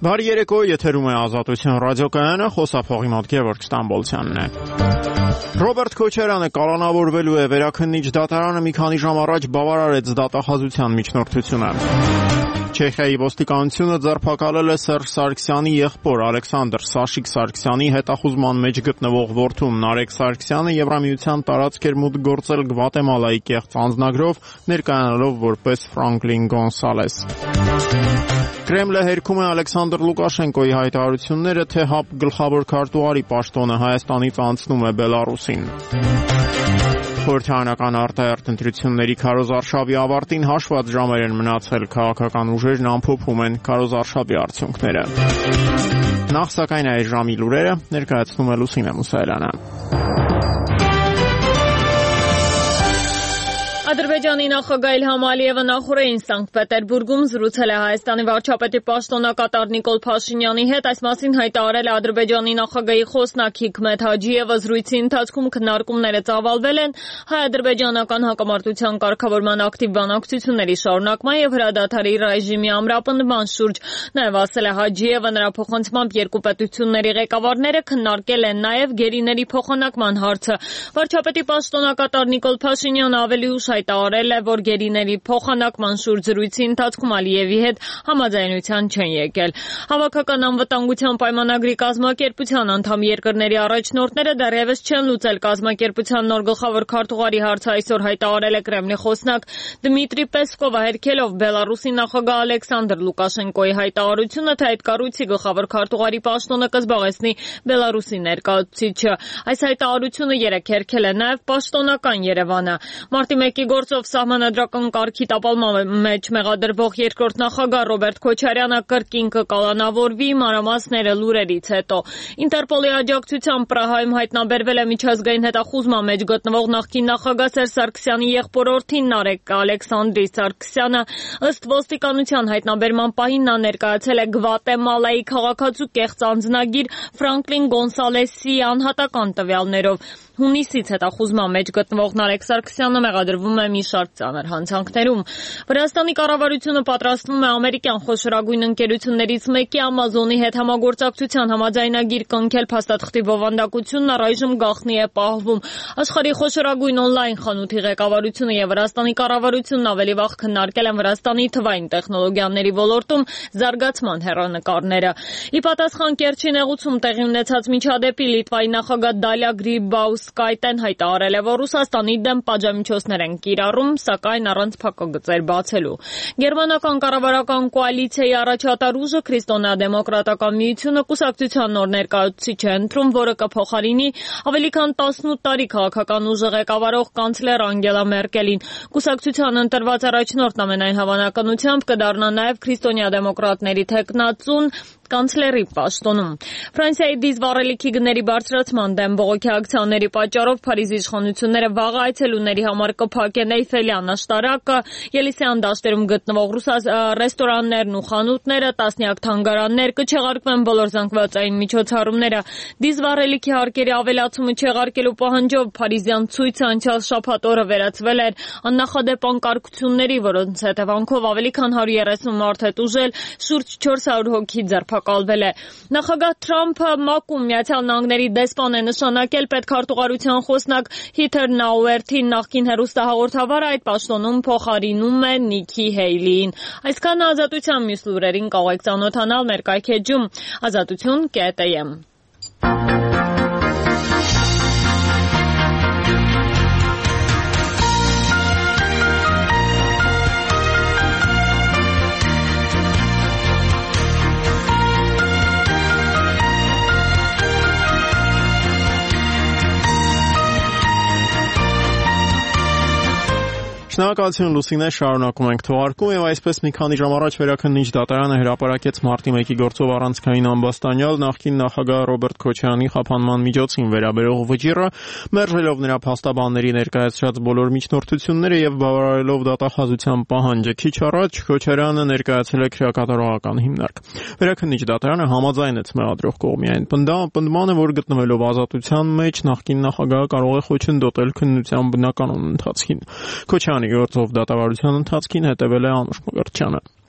Բարի երեկո, եթերում է Ազատության ռադիոկայանը, խոսափողի մոտ Գևորգ Ստամբոլցյանն է։ Ռոբերտ Քոչարյանը կալանավորվելու է, Վերաքննիչ դատարանը մի քանի ժամ առաջ բավարարեց դատախազության միջնորդությունը։ Չեխիայի ոստիկանությունը ձերբակալել է Սերժ Սարգսյանի եղբոր Ալեքսանդր Սաշիկ Սարգսյանի հետախուզման մեջ գտնվող որդու Նարեկ Սարգսյանը Եվրամիության տարածք էր մուտք գործել Գվատեմալայի կեղծ անձնագրով, ներկայանալով որպես Ֆրանկլին Գոնսալես։ Կրեմլը հերքում է Ալեքսանդր Լուկաշենկոյի հայտարարությունները, թե ՀԱՊ գլխավոր քարտուղարի պաշտոնը Հայաստանից անցնում է Բելարուսին։ Խորհրդարանական արտահերթ ընտրությունների քարոզարշավի ավարտին հաշված ժամեր են մնացել, քաղաքական ուժերն ամփոփում են քարոզարշավի արդյունքները։ Նախ սակայն այս ժամի լուրերը ներկայացնում է Լուսինե Մուսայելյանը։ Ադրբեջանի նախագահ Իլհամ Ալիևը նախորդին Սանկտ Պետերբուրգում զրուցել է Հայաստանի վարչապետի պաշտոնակատար Նիկոլ Փաշինյանի հետ, այս մասին հայտարարել է Ադրբեջանի նախագահի խոսնակ Հիկմետ Հաջիևը, զրույցի ընթացքում քննարկումները ծավալվել են հայ-ադրբեջանական հակամարտության կարգավորման ակտիվ բանակցությունների շարունակման եւ հրադադարի ռեժիմի ամրապնդման շուրջ, նաեւ ասել է Հաջիևը, նրա փոխանցմամբ երկու պետությունների ղեկավարները քննարկել են նաեւ գերիների փոխանակման հարցը։ Վարչապետի պաշտոնակատար Նիկոլ Փաշինյանը ավելի ուշ հայտարարել է, որ գերիների փոխանակման շուրջ զրույցի ընթացքում Ալիևի հետ համաձայնության չեն եկել։ Հավաքական անվտանգության պայմանագրի կազմակերպության անդամ երկրների առաջնորդները դեռևս չեն լուծել կազմակերպության նոր գլխավոր քարտուղարի հարցը, այսօր հայտարարել է Կրեմլի խոսնակ Դմիտրի Պեսկովը, հերքելով Բելարուսի նախագահ Ալեքսանդր Լուկաշենկոյի հայտարարությունը, թե այդ կառույցի գլխավոր քարտուղարի պաշտոնը կզբաղեցնի Բելարուսի ներկայացուցիչը։ Այս հայտարարությունը երեկ հերքել է նաև պաշտոնական Երևանը։ Մարտի 1-ի գործով սահմանադրական կարգի տապալման մեջ մեղադրվող երկրորդ նախագահ Ռոբերտ Քոչարյանը կրկին կկալանավորվի, մանրամասները լուրերից հետո։ Ինտերպոլի աջակցությամբ Պրահայում հայտնաբերվել է միջազգային հետախուզման մեջ գտնվող նախկին նախագահ Սերժ Սարգսյանի եղբորորդին Նարեկ Ալեքսանդրի Սարգսյանը, ըստ ոստիկանության հայտնաբերման պահին նա ներկայացել է Գվատեմալայի քաղաքացու կեղծ անձնագիր Ֆրանկլին Գոնսալեսի անհատական տվյալներով։ Հունիսից հետախուզման մեջ գտնվող Նարեկ Սարգսյանը մեղադրվում է մի շարք ծանր հանցանքներում։ Վրաստանի կառավարությունը պատրաստվում է ամերիկյան խոշորագույն ընկերություններից մեկի Ամազոնի հետ համագործակցության համաձայնագիր կնքել, փաստաթղթի բովանդակությունն առայժմ գաղտնի է պահվում։ Աշխարհի խոշորագույն օնլայն խանութի ղեկավարությունը եւ Վրաստանի կառավարությունն ավելի վաղ քննարկել են Վրաստանի թվային տեխնոլոգիաների ոլորտում զարգացման հեռանկարները։ Ի պատասխան Կերչի նեղուցում տեղի ունեցած միջադեպի Լիտվայի նախագահ Դալիա Գրիբաուսկայտեն հայտարարել է, որ Ռուսաստանի դեմ պատժամիջոցներ են կիրառում, սակայն առանց փակագծեր բացելու։ Գերմանական կառավարական կոալիցիայի առաջատար ուժը Քրիստոնեա-դեմոկրատական միությունը կուսակցության նոր ներկայացուցիչ է ընտրում, որը կփոխարինի ավելի քան 18 տարի քաղաքական ուժը ղեկավարող կանցլեր Անգելա Մերկելին։ Կուսակցության ընտրված առաջնորդն ամենայն հավանականությամբ կդառնա նաև քրիստոնեա-դեմոկրատների թեկնածուն կանցլերի պաշտոնում։ Ֆրանսիայի դիզվառելիքի գների բարձրացման դեմ բողոքի ակցիաների պատճառով Փարիզի իշխանությունները վաղ այցելուների համար կփակեն Էյֆելյան աշտարակը, Ելիսեյան դաշտերում գտնվող ռեստորաններն ու խանութները, տասնյակ թանգարաններ, կչեղարկվեն բոլոր զանգվածային միջոցառումները։ Դիզվառելիքի հարկերի ավելացումը չեղարկելու պահանջով փարիզյան ցույցը անցյալ շաբաթ օրը վերածվել էր աննախադեպ անկարգությունների, որոնց հետևանքով ավելի քան 130 մարդ է տուժել, շուրջ 400 հոգի ձերբակալվել է։ Նախագահ Թրամփը ՄԱԿ-ում Միացյալ Նահանգների դեսպան է նշանակել պետքարտուղարության խոսնակ Հիթեր Նաուերթին, նախկին հեռուստահաղորդավարը այդ պաշտոնում փոխարինում է Նիքի Հեյլիին։ Այսքան Ազատության մյուս լուրերին կարող եք ծանոթանալ մեր կայքեջում azatutun.am։ Շնորհակալություն Լուսինե, շարունակում ենք թողարկում եւ այսպես մի քանի ժամ առաջ Վերաքննիչ դատարանը հրապարակեց մարտի 1-ի գործով առանցքային ամբաստանյալ նախկին նախագահ Ռոբերտ Քոչարյանի խափանման միջոցին վերաբերող վճիռը, մերժելով նրա փաստաբանների ներկայացրած բոլոր միջնորդությունները եւ բավարարելով դատախազության պահանջը։ Քիչ առաջ Քոչարյանը ներկայացրել է քրեակատարողական հիմնարկ։ Վերաքննիչ դատարանը համաձայնեց մեղադրող կողմի այն պնդմանը, որ գտնվելով ազատության մեջ նախկին նախագահը կարող է խոչընդոտել քննության բնականոն ընթացքին։ Քոչարյանի գործով դատավարության ընթացքին հետևել է Անուշ Մկրտչյանը։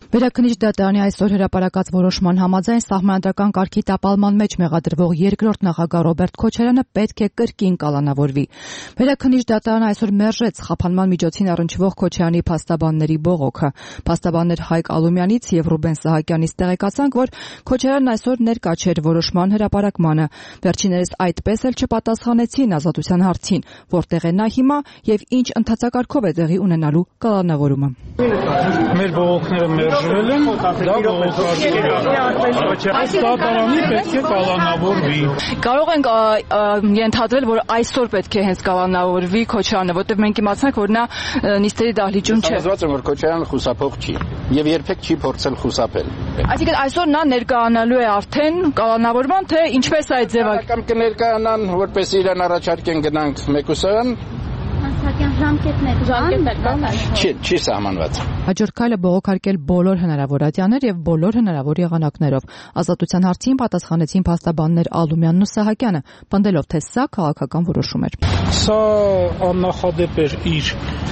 Վերաքննիչ դատարանի այսօր հրապարակած որոշման համաձայն սահմանադրական կարգի տապալման մեջ մեղադրվող երկրորդ նախագահ Ռոբերտ Քոչարյանը պետք է կրկին կալանավորվի։ Վերաքննիչ դատարանը այսօր մերժեց խափանման միջոցին առնչվող Քոչարյանի փաստաբանների բողոքը։ Փաստաբաններ Հայկ Ալումյանից եւ Ռուբեն Սահակյանից տեղեկացանք, որ Քոչարյանն այսօր ներկա չէր որոշման հրապարակմանը։ Վերջիններս այդպես էլ չպատասխանեցին ազատության հարցին, որտեղ է նա հիմա եւ ինչ ընթացակարգով է տեղի ունենալու կալանավորումը։ Մեր բողոքները մերժվել են, դա բողոքարկել է։ Այս դատարանի պետք է կալանավորվի։ Կարող ենք ենթադրել, որ այսօր պետք է հենց կալանավորվի Քոչարյանը, որտեղ մենք իմացանք, որ նա նիստերի դահլիճում չէ։ Ասված եմ, որ Քոչարյանը խուսափող չի եւ երբեք չի փորձել խուսափել։ Այսինքն այսօր նա ներկայանալու է արդեն կալանավորման, թե ինչպես է այդ ձևը։ Կամ կներկայանան, որպես իրան առաջարկեն գնանք մեկուսարան։ Ժամկետներ կան։ Չի սահմանված։ Հաջորդ քայլը բողոքարկել բոլոր հնարավոր ատյաններ եւ բոլոր հնարավոր եղանակներով։ Ազատության հարցին պատասխանեցին փաստաբաններ Ալումյանն ու Սահակյանը, պնդելով, թե սա քաղաքական որոշում էր։ Սա աննախադեպ էր իր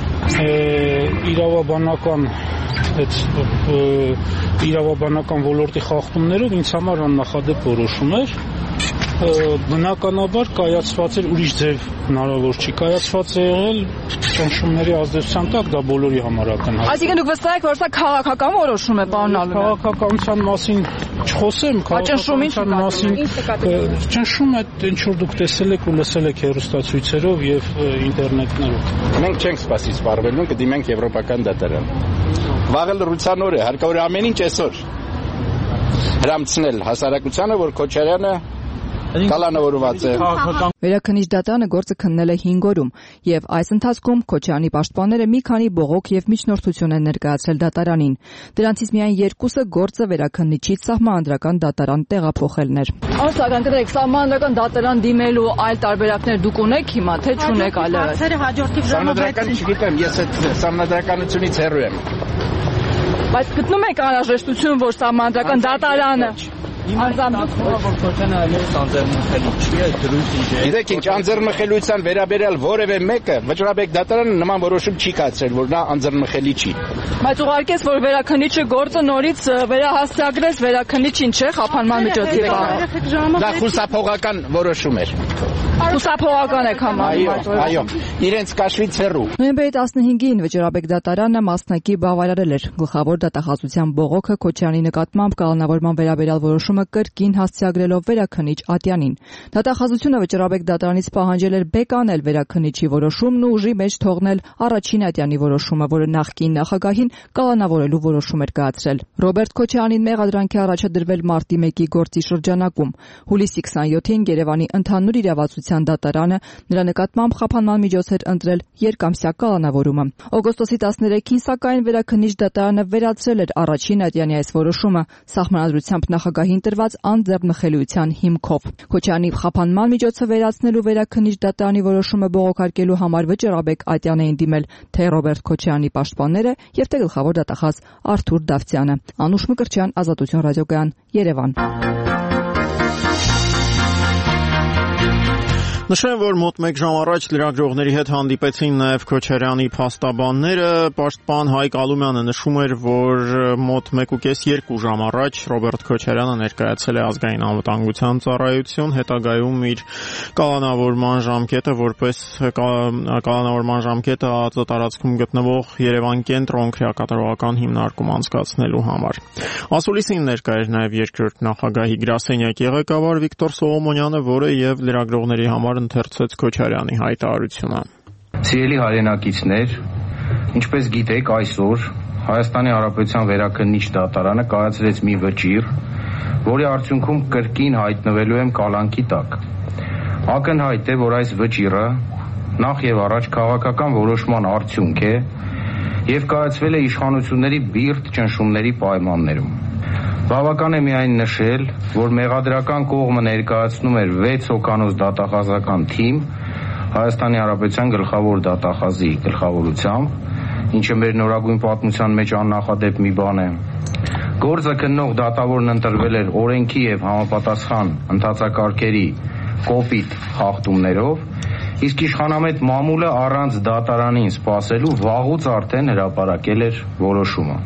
իրավաբանական ոլորտի խախտումներով ինձ համար աննախադեպ որոշում էր։ Բնականաբար կայացված էր ուրիշ ձև հնարավոր չի կայացված է եղել ճնշումների ազդեցության տակ դա բոլորի համար ակնհայտ։ Այսինքն դուք վստահ եք, որ սա քաղաքական որոշում է, պարոն Ալումյան։ Քաղաքականության մասին չխոսեմ, քաղաքականության մասին ճնշում է ինչ որ դուք տեսել եք ու լսել եք հեռուստացույցերով եւ ինտերնետներով։ Մենք չենք սպասի սպառվելուն, կդիմենք եվրոպական դատարան։ Վաղը լրության օր է, հարկավոր է ամեն ինչ այսօր հրամցնել հասարակությանը, որ Քոչարյանը կալանավորված է։ Վերաքննիչ դատարանը գործը քննել է 5 օրում եւ այս ընթացքում Քոչարյանի պաշտպանները մի քանի բողոք եւ միջնորդություն են ներկայացրել դատարանին։ Դրանցից միայն 2-ը գործը վերաքննիչից սահմանադրական դատարան տեղափոխելն էր։ Անսական կտրեք սահմանադրական դատարան դիմելու այլ տարբերակներ դուք ունեք հիմա, թե չունեք այլևս։ Սահմանադրական չգիտեմ, ես այդ սահմանադրականությունից հեռու եմ։ Բայց գտնում եք անհրաժեշտություն, որ սահմանադրական դատարանը Գիտեք ինչ, անձեռնմխելիության վերաբերյալ որևէ մեկը վճռաբեկ դատարանը նման որոշում չի կայացրել, որ նա անձեռնմխելի չի։ Բայց ուղարկես, որ վերաքննիչը գործը նորից վերահասցրեց, վերաքննիչին չէ, խափանման միջոցի բանը։ Դա խուսափողական որոշում էր։ Խուսափողական եք համարում։ Այո, իրենց կաշվից հեռու։ Նոյեմբերի 15-ին Վճռաբեկ դատարանը մասնակի բավարարել էր գլխավոր դատախազության բողոքը Քոչարյանի նկատմամբ կալանավորման վերաբերյալ որոշումը կրկին հասցեագրելով վերաքննիչ ատյանին։ Դատախազությունը Վճռաբեկ դատարանից պահանջել էր բեկանել վերաքննիչի որոշումն ու ուժի մեջ թողնել առաջին ատյանի որոշումը, որը նախկին նախագահին կալանավորելու որոշում էր կայացրել։ Ռոբերտ Քոչարյանին մեղադրանքի առաջադրվել մարտի 1-ի գործի շրջանակում։ Հուլիսի 27-ին Երևանի ընդհանուր իրավասության դատարանը նրա նկատմամբ խափանման միջոց էր ընտրել երկամսյա կալանավորումը։ Օգոստոսի 13-ին սակայն վերաքննիչ դատարանը վերացրել էր առաջին ատյանի այս որոշումը սահմանադրությամբ նախագահին տրված անձեռնմխելիության հիմքով։ Քոչարյանի խափանման միջոցը վերացնելու վերաքննիչ դատարանի որոշումը բողոքարկելու համար Վճռաբեկ ատյան էին դիմել թե Ռոբերտ Քոչարյանի պաշտպանները եւ թե գլխավոր դատախազ Արթուր Դավթյանը։ Անուշ Մկրտչյան, Ազատություն ռադիոկայան, Երևան։ Նշեմ, որ մոտ 1 ժամ առաջ լրագրողների հետ հանդիպեցին նաև Քոչարյանի փաստաբանները։ Պաշտպան Հայկ Ալումյանը նշում էր, որ մոտ 1.5-2 ժամ առաջ Ռոբերտ Քոչարյանը ներկայացել է ազգային անվտանգության ծառայություն, հետագայում իր կալանավորման ժամկետը որպես կալանավորման ժամկետը ԱԱԾ տարածքում գտնվող Երևան կենտրոն քրեակատարողական հիմնարկում անցկացնելու համար։ Ասուլիսին ներկա էր նաև երկրորդ նախագահի գրասենյակի ղեկավար Վիկտոր Սողոմոնյանը, որը եւ լրագրողների համար ընթերցեց Քոչարյանի հայտարարությունը։ Սիրելի հայրենակիցներ, ինչպես գիտեք, այսօր Հայաստանի Հանրապետության վերաքննիչ դատարանը կայացրեց մի վճիռ, որի արդյունքում կրկին հայտնվելու եմ կալանքի տակ։ Ակնհայտ է, որ այս վճիռը նախ եւ առաջ քաղաքական որոշման արդյունք է եւ կայացվել է իշխանությունների բիրտ ճնշումների պայմաններում։ Բավական է միայն նշել, որ մեղադրական կողմը ներկայացնում էր 6 հոգանոց դատախազական թիմ Հայաստանի Հանրապետության գլխավոր դատախազի գլխավորությամբ, ինչը մեր նորագույն պատմության մեջ աննախադեպ մի բան է։ Գործը քննող դատավորն ընտրվել էր օրենքի եւ համապատասխան ընթացակարգերի կոպիտ խախտումներով, իսկ իշխանամետ մամուլը առանց դատարանին սպասելու վաղուց արդեն հրապարակել էր որոշումը։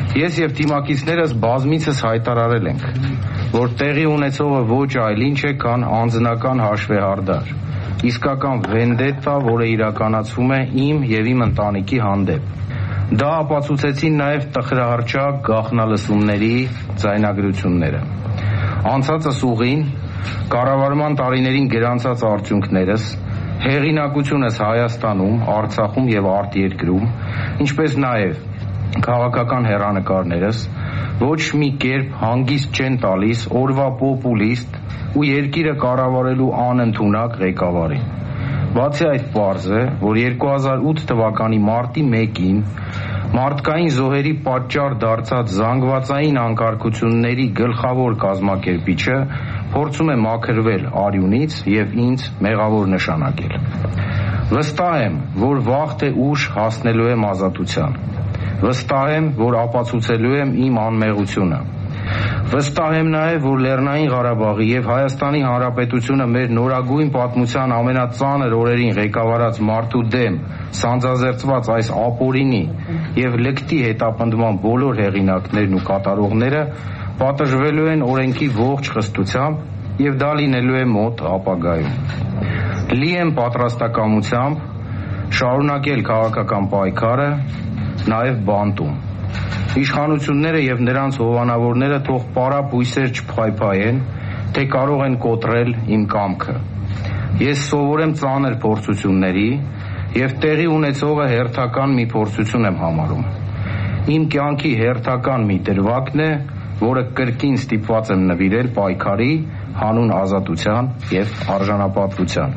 Ես եւ թիմակիցներս բազմիցս հայտարարել ենք, որ տեղի ունեցողը ոչ այլ ինչ է, քան անձնական հաշվեհարդար, իսկական վենդետա, որը իրականացվում է իմ եւ իմ ընտանիքի հանդեպ։ Դա ապացուցեցին նաեւ տխրահարճակ գաղտնալսումների ձայնագրությունները։ Անցածս ուղին, կառավարման տարիներին գրանցած արդյունքներս, հեղինակությունս Հայաստանում, Արցախում եւ արտերկրում, ինչպես նաեւ քաղաքական հեռանկարներս ոչ մի կերպ հանգիստ չեն տալիս օրվա պոպուլիստ ու երկիրը կառավարելու անընդունակ ղեկավարին։ Բացի այդ պարզ է, որ 2008 թվականի մարտի 1-ին մարդկային զոհերի պատճառ դարձած զանգվածային անկարգությունների գլխավոր կազմակերպիչը փորձում է մաքրվել արյունից եւ ինձ մեղավոր նշանակել։ Վստահ եմ, որ վաղ թե ուշ հասնելու եմ ազատության։ Վստահ եմ, որ ապացուցելու եմ իմ անմեղությունը։ Վստահ եմ նաև, որ Լեռնային Ղարաբաղի եւ Հայաստանի Հանրապետությունը մեր նորագույն պատմության ամենածանր օրերին ղեկավարած մարդու դեմ սանձազերծված այս ապօրինի եւ լկտի հետապնդման բոլոր հեղինակներն ու կատարողները պատժվելու են օրենքի ողջ խստությամբ եւ դա լինելու է մոտ ապագայում։ Լի եմ պատրաստակամությամբ շարունակել քաղաքական պայքարը նաև բանտում։ Իշխանությունները եւ նրանց հովանավորները թող պարապ հույսեր չփայփայեն, թե կարող են կոտրել իմ կամքը։ Ես սովոր եմ ծանր փորձությունների եւ տեղի ունեցողը հերթական մի փորձություն եմ համարում։ Իմ կյանքի հերթական մի դրվագն է, որը կրկին ստիպված եմ նվիրել պայքարի, հանուն ազատության եւ արժանապատվության։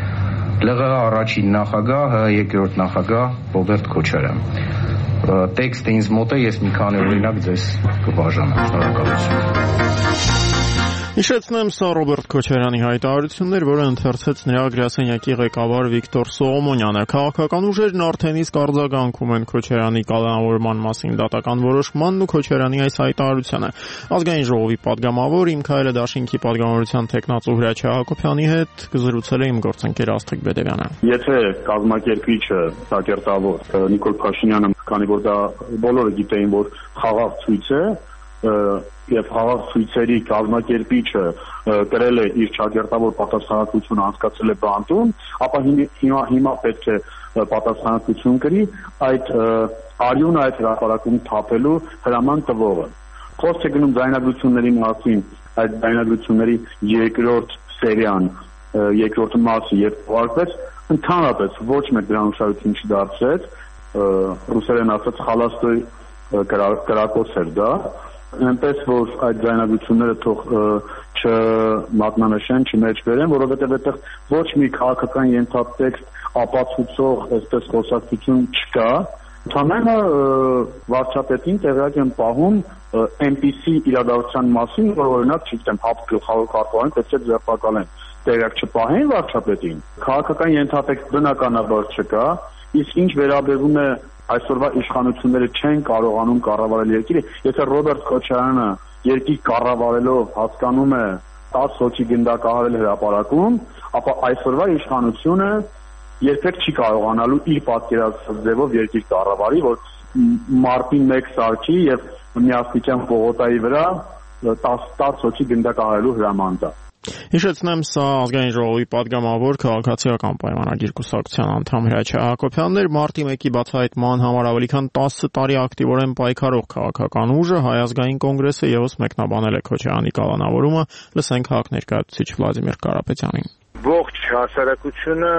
ԼՂՀ առաջին նախագահ, ՀՀ երկրորդ նախագահ Ռոբերտ Քոչարյան։ Տեքստը ինձ մոտ է, ես մի քանի օրինակ ձեզ կբաժանեմ։ Շնորհակալություն։ Հիշեցնեմ, սա Ռոբերտ Քոչարյանի հայտարարություններ, որը ընթերցեց նրա գրասենյակի ղեկավար Վիկտոր Սողոմոնյանը։ Քաղաքական ուժերն արդեն իսկ արձագանքում են Քոչարյանի կալանավորման մասին դատական որոշմանն ու Քոչարյանի այս հայտարարությանը։ Ազգային ժողովի падգամավոր Իմ Քայլը դաշինքի падգամավորության տեխնացու Հրաչյա Հակոբյանի հետ զրուցել է իմ գործընկեր Աստղիկ Բեդևյանը։ Եթե կազմակերպիչը սակերտավոր Նիկոլ Փաշինյանը, քանի որ դա բոլորը գիտեին, որ խաղաղ ցույց է, եւ խաղաղ ցույցերի կազմակերպիչը կրել է իր ճակերտավոր պատասխանատվությունը անցկացրել է բանտում, ապա հիմա պետք է պատասխանատվություն կրի այդ արյունը այդ հրապարակում թափելու հրաման տվողը։ Խոսք է գնում ձայնագրությունների մասին, այդ ձայնագրությունների երկրորդ սերիան, երկրորդ մասը երբ ուղարկվեց, ընդհանրապես ոչ մեկ դրան ուշադրություն չդարձրեց, ռուսերեն ասած խալաստոյ կրակոց էր դա, այնպես որ այդ ձայնագրությունները թող չմատնանշեն, չմեջբերեն, որովհետև այդտեղ ոչ մի քաղաքական ենթատեքստ ապացուցող այսպես խոսակցություն չկա։ Ընդհանրապես վարչապետին տեղյակ են պահում այնպիսի իրադարձության մասին, որ օրինակ չգիտեմ, ՀԱՊ գլխավոր կարգավորին պետք է ձերբակալեն, տեղյակ չպահեն վարչապետին։ Քաղաքական ենթատեքստ բնականաբար չկա, իսկ ինչ վերաբերվում է այսօրվա իշխանությունները չեն կարողանում կառավարել երկիրը, եթե Ռոբերտ Քոչարյանը երկիր կառավարելով հասկանում է 10 հոգի գնդակահարել հրապարակում, ապա այսօրվա իշխանությունը երբեք չի կարողանալու իր պատկերացրած ձևով երկիր կառավարի, որ մարտին 1 սարքի եւ միաստիճան Պողոտայի վրա 10 հոգի գնդակահարելու հրաման տա։ Հիշեցնեմ, սա Ազգային ժողովի падգամավոր քաղաքացիական պայմանագիր կուսակցության անդամ Հրաչյա Հակոբյանն էր։ Մարտի 1-ի բացահայտման համար ավելի քան 10 տարի ակտիվորեն պայքարող քաղաքական ուժը Հայ ազգային կոնգրեսը եւս մեկնաբանել է Քոչարյանի կալանավորումը։ Լսենք ՀԱԿ ներկայացուցիչ Վլադիմիր Կարապետյանին։ Ողջ հասարակությունը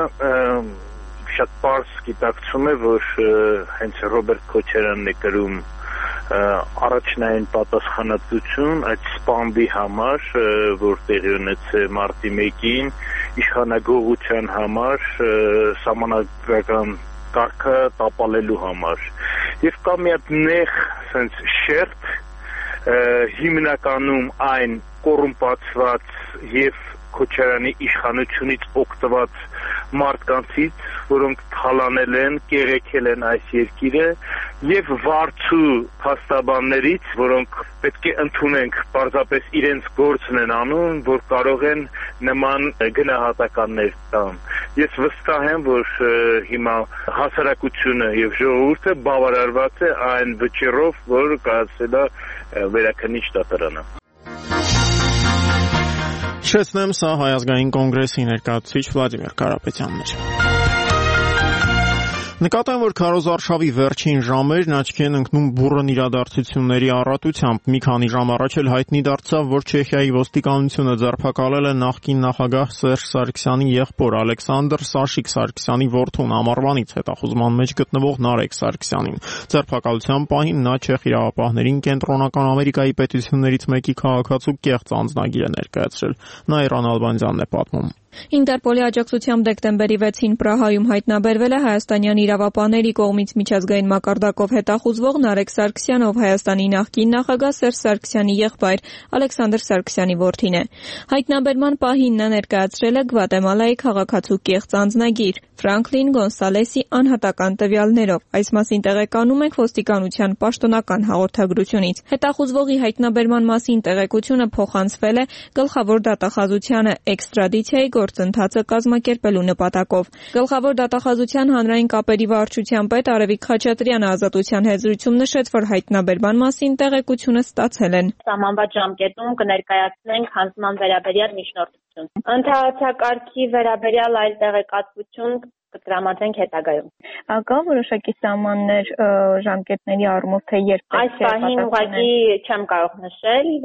շատ պարզ գիտակցում է, որ հենց Ռոբերտ Քոչարյանն է կրում առաջնային պատասխանատվություն այդ սպանդի համար, որ տեղի ունեցել մարտի 1-ին, իշխանագողության համար, սահմանադրական կարգը տապալելու համար։ Եվ կա մի հատ նեղ sense շերտ հիմնականում այն կոռումպացված եւ Քոչարյանի իշխանությունից օգտված մարդկանցից, որոնք թալանել են, կեղեքել են այս երկիրը, եւ վարձու փաստաբաններից, որոնք պետք է ընդունենք պարզապես իրենց գործն են անում, որ կարող են նման գնահատականներ տան։ Ես վստահ եմ, որ հիմա հասարակությունը եւ ժողովուրդը բավարարված է այն վճռով, որ կայացել է վերաքննիչ դատարանը։ Շեցնեմ, սա Հայ ազգային կոնգրեսի ներկայացուցիչ Վլադիմիր Կարապետյանն էր։ Նկատեմ, որ քարոզարշավի վերջին ժամերն աչքի են ընկնում բուռն իրադարձությունների առատությամբ։ Մի քանի ժամ առաջ էլ հայտնի դարձավ, որ Չեխիայի ոստիկանությունը ձերբակալել է նախկին նախագահ Սերժ Սարգսյանի եղբոր Ալեքսանդր Սաշիկ Սարգսյանի որդուն ամառվանից հետախուզման մեջ գտնվող Նարեկ Սարգսյանին։ Ձերբակալության պահին նա Չեխ իրավապահներին Կենտրոնական Ամերիկայի պետություններից մեկի քաղաքացու կեղծ անձնագիր է ներկայացրել։ Նաիրան Ալբանդյանն է պատմում։ Ինտերպոլի աջակցությամբ դեկտեմբերի 6-ին Պրահայում հայտնաբերվել է հայաստանյան իրավապահների կողմից միջազգային մակարդակով հետախուզվող Նարեկ Սարգսյանը, ով Հայաստանի նախկին նախագահ Սերժ Սարգսյանի եղբայր Ալեքսանդր Սարգսյանի որդին է։ Հայտնաբերման պահին նա ներկայացրել է Գվատեմալայի քաղաքացու կեղծ անձնագիր Ֆրանկլին Գոնսալեսի անհատական տվյալներով։ Այս մասին տեղեկանում ենք ոստիկանության պաշտոնական հաղորդագրությունից։ Հետախուզվողի հայտնաբերման մասին տեղեկությունը փոխանցվել է գլխավոր դատախազությանը էքստրադիցիայի գործընթացը կազմակերպելու նպատակով։ Գլխավոր դատախազության հանրային կապերի վարչության պետ Արևիկ Խաչատրյանը ազատության հետ զրույցում նշեց, որ հայտնաբերման մասին տեղեկությունը ստացել են։ Սահմանված ժամկետում կներկայացնենք հանձնման վերաբերյալ միջնորդություն։ Ընդհանրակարգի վերաբերյալ այլ տեղեկատվություն կտրամադրենք հետագայում։ Կա որոշակի սահմաններ ժամկետների առումով, թե երբ այս պահին ուղղակի չեմ կարող նշել,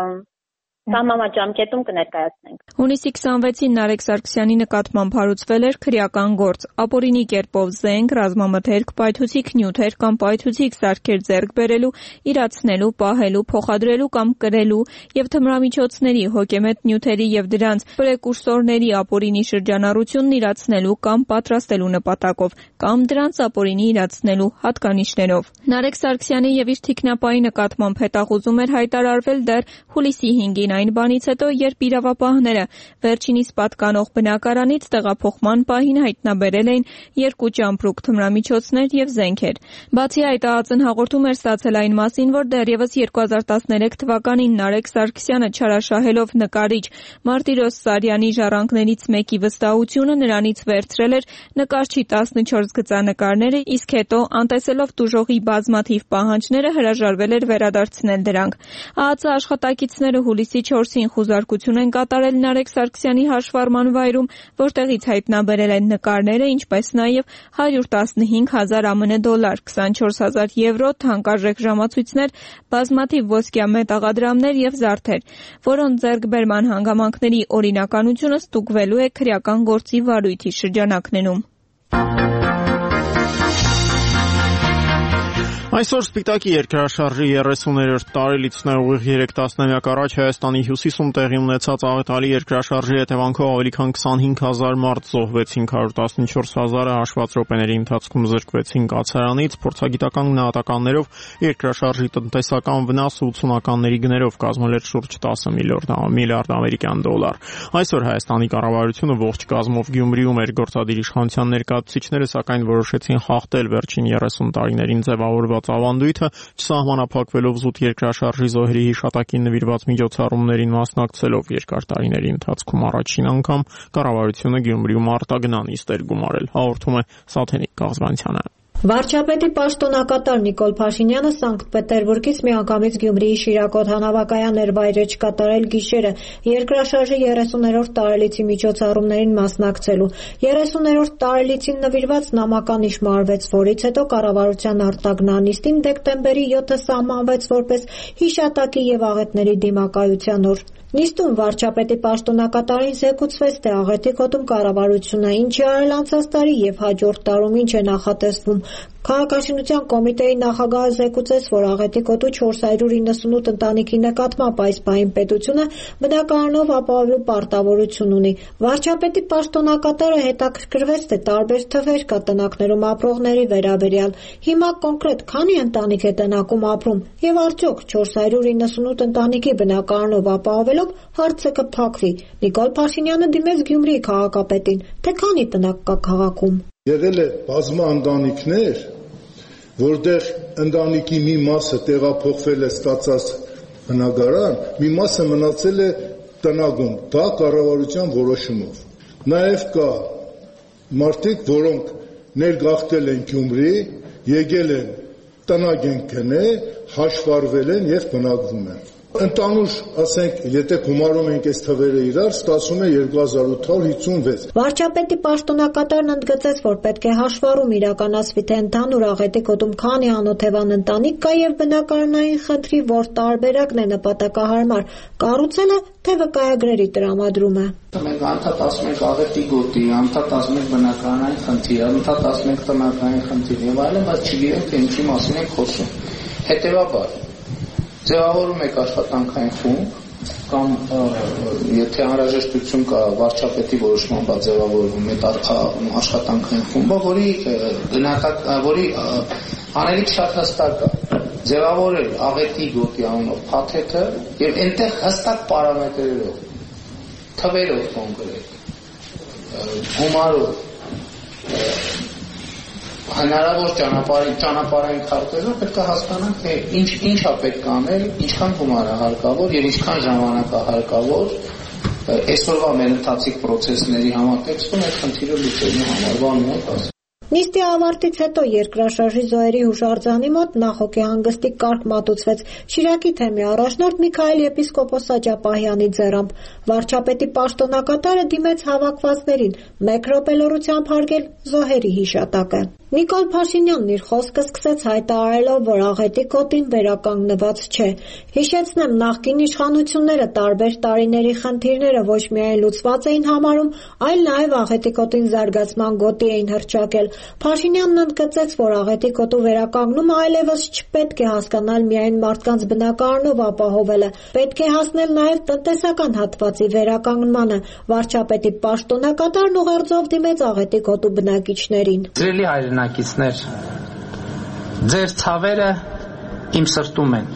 սահմանված ժամկետում կներկայացնենք։ Հունիսի 26-ին Նարեկ Սարգսյանի նկատմամբ հարուցվել էր քրեական գործ, ապօրինի կերպով զենք, ռազմամթերք, պայթուցիկ նյութեր կամ պայթուցիկ սարքեր ձեռք բերելու, իրացնելու, պահելու, փոխադրելու կամ կրելու եւ թմրամիջոցների, հոգեմետ նյութերի եւ դրանց պրեկուրսորների ապօրինի շրջանառությունն իրացնելու կամ պատրաստելու նպատակով կամ դրանց ապօրինի իրացնելու հատկանիշներով։ Նարեկ Սարգսյանի եւ իր թիկնապայի նկատմամբ հետախուզում էր հայտարարվել դեռ հուլիսի 5-ին այն բանից հետո, երբ իրավապահները վերջինիս պատկանող բնակարանից տեղափոխման պահին հայտնաբերել էին 2 ճամպրուկ թմրամիջոցներ եւ զենքեր։ Բացի այդ, ԱԱԾ-ն հաղորդում էր ստացել այն մասին, որ դեռևս 2013 թվականին Նարեկ Սարգսյանը չարաշահելով նկարիչ Մարտիրոս Սարյանի ժառանգներից մեկի վստահությունը նրանից վերցրել էր նկարչի 14 գծանկարները, իսկ հետո, անտեսելով տուժողի բազմաթիվ պահանջները, հրաժարվել էր վերադարձնել դրանք։ ԱԱԾ աշխատակիցները հուլիսի 4-ին խուզարկություն են կատարել Նարեկ Սարգսյանի հաշվառման վայրում, որտեղից հայտնաբերել են նկարները, ինչպես նաև 115,000 ԱՄՆ դոլար, 24,000 եվրո, թանկարժեք ժամացույցներ, բազմաթիվ ոսկյա մետաղադրամներ եւ զարդեր, որոնց ձեռքբերման հանգամանքների օրինականությունը ստուգվելու է քրեական գործի վարույթի շրջանակներում։ Այսօր Սպիտակի երկրաշարժի 30-րդ տարելիցն է ուղիղ 3 տասնամյակ առաջ Հայաստանի հյուսիսում տեղի ունեցած աղետալի երկրաշարժի հետևանքով ավելի քան 25,000 մարդ զոհվեցին, 114,000-ը հաշված րոպեների ընթացքում զրկվեցին կացարանից, փորձագիտական գնահատականներով երկրաշարժի տնտեսական վնասը 80-ականների գներով կազմել էր շուրջ 10 միլիարդ ամերիկյան դոլար։ Այսօր Հայաստանի կառավարությունը ողջ կազմով Գյումրիում էր, գործադիր իշխանության ներկայացուցիչները սակայն որոշեցին խախտել վերջին 30 տարիներին ձևավորված ավանդույթը, չսահմանափակվելով զուտ երկրաշարժի զոհերի հիշատակին նվիրված միջոցառումներին մասնակցելով երկար տարիների ընթացքում առաջին անգամ կառավարությունը Գյումրիում արտագնան էր գումարել, հաղորդում է Սաթենիկ Կաղզվանցյանը։ Վարչապետի պաշտոնակատար Նիկոլ Փաշինյանը Սանկտ Պետերբուրգից միանգամից Գյումրիի Շիրակոտ հանավակայան էր վայրէջք կատարել գիշերը երկրաշարժի 30-րդ տարելիցի միջոցառումներին մասնակցելու։ 30-րդ տարելիցին նվիրված նամականիշ մարվեց, որից հետո կառավարության արտագնանիստին դեկտեմբերի 7-ը սահմանվեց որպես հիշատակի եւ աղետների դիմակայության օր։ Նիստում վարչապետի պաշտոնակատարին զեկուցվեց, թե աղետի գոտում կառավարությունը ինչ է արել անցած տարի եւ հաջորդ տարում ինչ է նախատեսվում Քաղաքաշինության կոմիտեի նախագահը զեկուցեց, որ աղետի գոտու 498 ընտանիքի նկատմամբ այս պահին պետությունը բնակարանով ապահովելու պարտավորություն ունի։ Վարչապետի պաշտոնակատարը հետաքրքրվեց, թե տարբեր թվեր կա տնակներում ապրողների վերաբերյալ։ Հիմա կոնկրետ քանի ընտանիք է տնակում ապրում եւ արդյոք 498 ընտանիքի բնակարանով ապահովելով հարցը կփակվի։ Նիկոլ Փաշինյանը դիմեց Գյումրիի քաղաքապետին, թե քանի տնակ կա քաղաքում։ Եղել է բազմա ընտանիքներ, որտեղ ընտանիքի մի մասը տեղափոխվել է ստացած բնակարան, մի մասը մնացել է տնագում, դա կառավարության որոշումով։ Նաև կա մարդիկ, որոնք ներգաղթել են Գյումրի, եկել են տնակ են գնել, հաշվառվել են եւ բնակվում են։ Ընդանուր, ասենք, եթե գումարում ենք այս թվերը իրար, ստացվում է 2856։ Վարչապետի պաշտոնակատարն ընդգծեց, որ պետք է հաշվառում իրականացվի, թե ընդհանուր աղետի գոտում քանի անօթևան ընտանիք կա եւ բնակարանային խնդրի որ տարբերակն է նպատակահարմար, կառուցելը թե վկայագրերի տրամադրումը։ Մենք անդադ ասում ենք աղետի գոտի, անդադ ասում ենք բնակարանային խնդիր, անդադ ասում ենք տնական խնդիր եւ այլն, բայց չգիտենք թե ինչի մասին ենք խոսում։ Հետեւաբար ձևավորում եք աշխատանքային խումբ կամ եթե անհրաժեշտություն կա վարչապետի որոշմամբ ձևավորվում է աշխատանքային խումբը, որի անելիք շատ հստակ է ձևավորել աղետի գոտի անունով փաթեթը եւ այնտեղ հստակ պարամետրերով թվերով կոնկրետ գումարով հնարավոր ճանապարհային քարտեզով պետք է հասկանանք, թե ինչա պետք է անել, ինչքան գումար է հարկավոր եւ ինչքան ժամանակ է հարկավոր այսօրվա մեր ընթացիկ process-ների համատեքստում այդ խնդիրը լուծելու համար, բանն է ասում։ Նիստի ավարտից հետո երկրաշարժի զոհերի հուշարձանի մոտ նախօգի հանգստի կարգ մատուցվեց Շիրակի թեմի առաջնորդ Միքայել եպիսկոպոս Սաճապահյանի ձեռամբ։ Վարչապետի պաշտոնակատարը դիմեց հավաքվածներին, մեկ րոպե լռությամբ հարգել զոհերի հիշատակը։ Նիկոլ Փաշինյանն իր խոսքը սկսեց հայտարարելով, որ աղետի գոտին վերականգնված չէ։ Հիշեցնեմ, նախկին իշխանությունները տարբեր տարիների խնդիրները ոչ միայն լուծված էին համարում, այլ նաև աղետի գոտին զարգացման գոտի էին հռչակել։ Փաշինյանն ընդգծեց, որ աղետի գոտու վերականգնումը այլևս չպետք է հասկանալ միայն մարդկանց բնակարանով ապահովելը, պետք է հասնել նաև տնտեսական հատվածի վերականգնմանը։ Վարչապետի պաշտոնակատարն ուղերձով դիմեց աղետի գոտու բնակիչներին։ Հայրենակիցներ, ձեր ցավերը իմ սրտում են,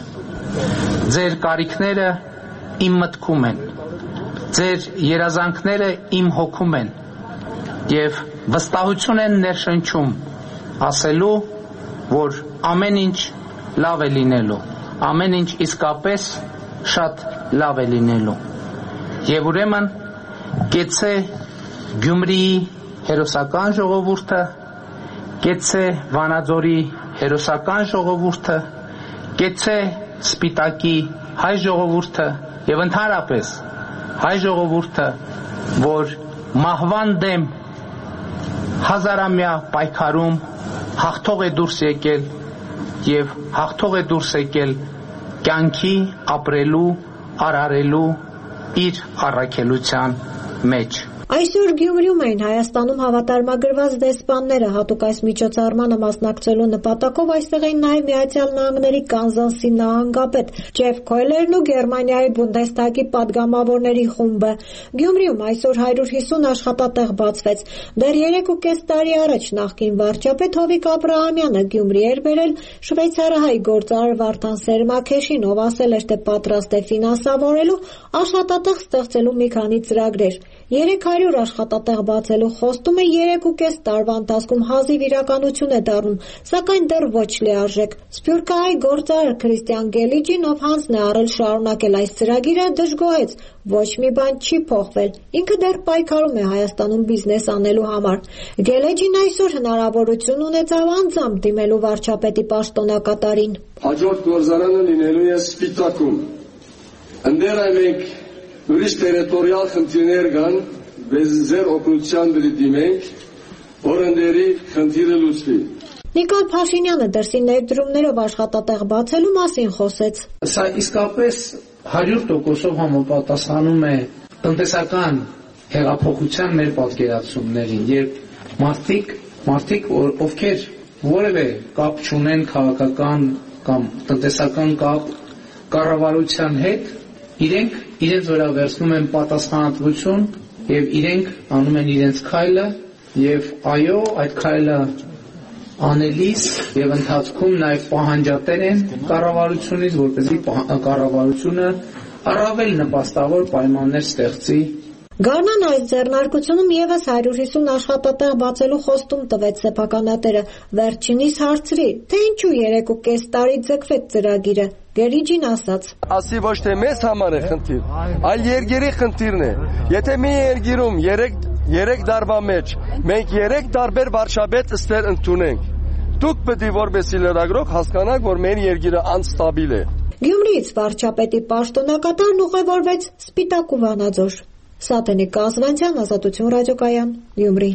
ձեր կարիքները իմ մտքում են, ձեր երազանքները իմ հոգում են եւ վստահություն են ներշնչում ասելու, որ ամեն ինչ լավ է լինելու, ամեն ինչ իսկապես շատ լավ է լինելու։ Եվ ուրեմն կեցե Գյումրիի հերոսական ժողովուրդը, կեցե Վանաձորի հերոսական ժողովուրդը, կեցե Սպիտակի հայ ժողովուրդը եւ ընդհանրապես հայ ժողովուրդը, որ մահվան դեմ հազարամյա պայքարում հաղթող է դուրս եկել եւ հաղթող է դուրս եկել կյանքի ապրելու, արարելու իր առաքելության մեջ։ Այսօր Գյումրիում էին Հայաստանում հավատարմագրված դեսպանները, հատուկ այս միջոցառմանը մասնակցելու նպատակով այստեղ էին նաև Միացյալ Նահանգների Կանզասի նահանգապետ Ջեֆ Քոյլերն ու Գերմանիայի Բունդեսթագի падգամավորների խումբը։ Գյումրիում այսօր 150 աշխատատեղ բացվեց։ Դեռ 3.5 տարի առաջ նախկին վարչապետ Հովիկ Աբրահամյանը Գյումրի էր բերել շվեյցարահայ գործարար Վարդան Սերմաքեշին, ով ասել էր, թե պատրաստ է ֆինանսավորելու աշխատատեղ ստեղծելու մի քանի ծրագրեր։ 300 աշխատատեղ բացելու խոստումը 3.5 տարվա ընթացքում հազիվ իրականություն է դառնում, սակայն դեռ ոչ լիարժեք։ Սփյուռքահայ գործարար Քրիստիան Գելիջին, ով հանձն է առել շարունակել այս ծրագիրը, դժգոհեց, ոչ մի բան չի փոխվել։ Ինքը դեռ պայքարում է Հայաստանում բիզնես անելու համար։ Գելեջին այսօր հնարավորություն ունեցավ անձամբ դիմելու վարչապետի պաշտոնակատարին։ Հաջորդ գործարանը լինելու է Սպիտակում։ Ընդեր մենք ուրիշ տերիտորիալ խնդիրներ կան, բայց ձեր օգնության դիմենք, որ ընդերի խնդիրը լուծվի։ Նիկոլ Փաշինյանը դրսի ներդրումներով աշխատատեղ բացելու մասին խոսեց։ Սա իսկապես 100%-ով համապատասխանում է տնտեսական հեղափոխության մեր պատկերացումներին, երբ մարդիկ ովքեր որևէ կապ չունեն քաղաքական կամ տնտեսական կապ կառավարության հետ, իրենք իրենց վրա վերցնում են պատասխանատվություն եւ իրենք անում են իրենց քայլը եւ այո, այդ քայլը անելիս եւ ընթացքում նաեւ պահանջատեր են կառավարությունից, որպեսզի կառավարությունը առավել նպաստավոր պայմաններ ստեղծի։ Գարնան այս ձեռնարկությունում եւս 150 աշխատատեղ բացելու խոստում տվեց սեփականատերը, վերջինիս հարցրի, թե ինչու 3.5 տարի ձգվեց ծրագիրը։ Գերիջին ասաց. Ասի ոչ թե մեզ համար է խնդիր, այլ երկրի խնդիրն է։ Եթե մի երկիրում 3 տարվա մեջ մենք 3 տարբեր վարչապետ ստեր ընդունենք, դուք պետք է որպեսզի լրագրող հասկանաք, որ մեր երկիրը անստաբիլ է։ Գյումրիից վարչապետի պաշտոնակատարն ուղևորվեց Սպիտակ ու Վանաձոր։ Սաթենիկ Կազվանցյան, Ազատություն ռադիոկայան, Գյումրի։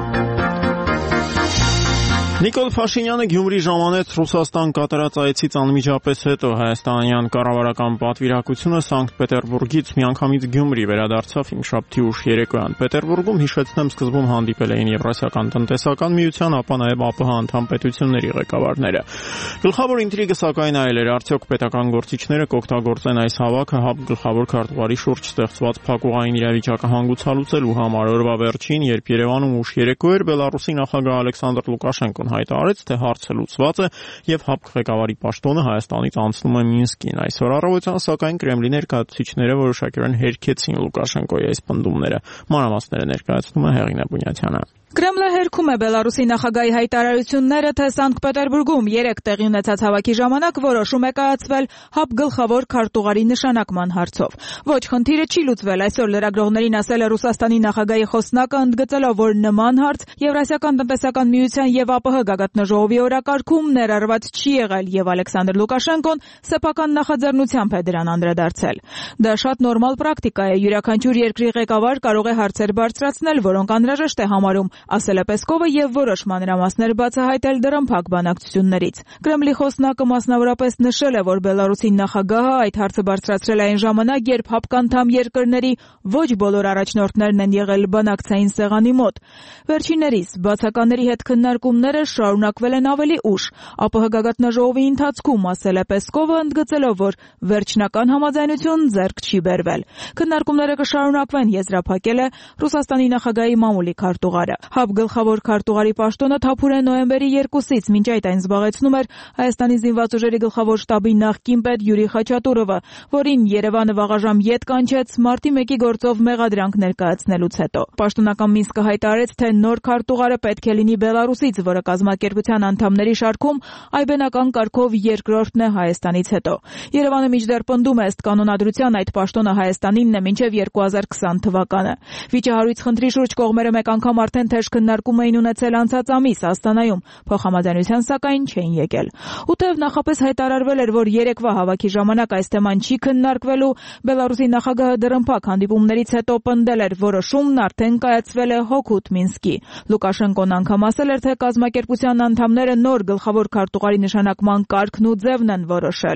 Նիկոլ Փաշինյանը Գյումրի ժամանեց Ռուսաստան կատարած այցից անմիջապես հետո հայաստանյան կառավարական պատվիրակությունը Սանկտ Պետերբուրգից միանգամից Գյումրի վերադարձավ հինգշաբթի ուշ երեկոյան։ Պետերբուրգում, հիշեցնեմ, սկզբում հանդիպել էին Եվրասիական տնտեսական միության, ապա նաև ԱՊՀ անդամ պետությունների ղեկավարները։ Գլխավոր ինտրիգը սակայն այլ էր, արդյոք պետական գործիչները կօգտագործեն այս հավաքը ՀԱՊ գլխավոր քարտուղարի շուրջ ստեղծված փակուղային իրավիճակը հանգուցալուծելու համար։ Օրվա վերջին, երբ Երևանում ուշ երեկո էր, Բելարուսի նախագահ Ալեքսանդր Լուկաշենկոն հայտարարեց, թե հարցը լուծված է եւ ՀԱՊ ղեկավարի պաշտոնը Հայաստանից անցնում է Մինսկին։ Այսօր առավոտյան սակայն Կրեմլի ներկայացուցիչները որոշակիորեն հերքեցին Լուկաշենկոյի այս պնդումները։ Մանրամասները ներկայացնում է Հեղինե Բունյաթյանը։ Կրեմլը հերքում է Բելարուսի նախագահի հայտարարությունները, թե Սանկտ Պետերբուրգում 3 տեղի ունեցած հավաքի ժամանակ որոշում է կայացվել ՀԱՊ գլխավոր քարտուղարի նշանակման հարցով։ Ոչ, խնդիրը չի լուծվել։ Այսօր լրագրողներին ասել է Ռուսաստանի նախագահի խոսնակը, ընդգծելով, որ նման հարց Եվրասիական տնտեսական միության եւ ԱՊՀ գագաթնաժողովի օրակարգում ներառված չի եղել եւ Ալեքսանդր Լուկաշենկոն սեփական նախաձեռնությամբ է դրան անդրադարձել։ Դա շատ նորմալ պրակտիկա է։ Յուրաքանչյուր երկրի ղեկավար կարող է հարցեր բարձրացնել, որոնք անհրաժեշտ է համարում, ասել է Պեսկովը եւ որոշ մանրամասներ բացահայտել դրամփակ բանակցություններից։ Կրեմլի խոսնակը մասնավորապես նշել է, որ Բելարուսի նախագահը այդ հարցը բարձրացրել է այն ժամանակ, երբ ՀԱՊԿ անդամ երկրների ոչ բոլոր առաջնորդներն են եղել բանակցային սեղանի մոտ։ Վերջիններիս բացականների հետ քննարկումները շարունակվել են ավելի ուշ։ ԱՊՀ գագաթնաժողովի ընթացքում, ասել է Պեսկովը, ընդգծելով, որ վերջնական համաձայնություն ձեռք չի բերվել։ Քննարկումները կշարունակվեն, եզրափակել է Ռուսաստանի նախագահի մամուլի քարտուղարը։ ՀԱՊ գլխավոր քարտուղարի պաշտոնը թափուր է նոյեմբերի 2-ից, մինչ այդ այն զբաղեցնում էր Հայաստանի զինված ուժերի գլխավոր շտաբի նախկին պետ Յուրի Խաչատուրովը, որին Երևանը վաղաժամ ետ կանչեց մարտի 1-ի գործով մեղադրանք ներկայացնելուց հետո։ Պաշտոնական Մինսկը հայտարարեց, թե նոր քարտուղարը պետք է լինի Բելարուսից, որը կազմակերպության անդամների շարքում այբենական կարգով երկրորդն է Հայաստանից հետո։ Երևանը մինչդեռ պնդում է, ըստ կանոնադրության այդ պաշտոնը Հայաստանինն է մինչև 2020 թվականը։ Վիճահարույց խնդրի շուրջ կողմերը մեկ անգամ արդեն թեժ քննարկում էին ունեցել անցած ամիս Աստանայում, փոխհամաձայնության սակայն չէին եկել։ Ու թեև նախապես հայտարարվել էր, որ երեկվա հավաքի ժամանակ այս թեման չի քննարկվելու, Բելարուսի նախագահը դրամփակ հանդիպումներից հետո պնդել էր, որոշումն արդեն կայացվել է հօգուտ Մինսկի։ Լուկաշենկոն անգամ ասել էր, թե կազմակերպության անդամները նոր գլխավոր քարտուղարի նշանակման կարգն ու ձևն են որոշել։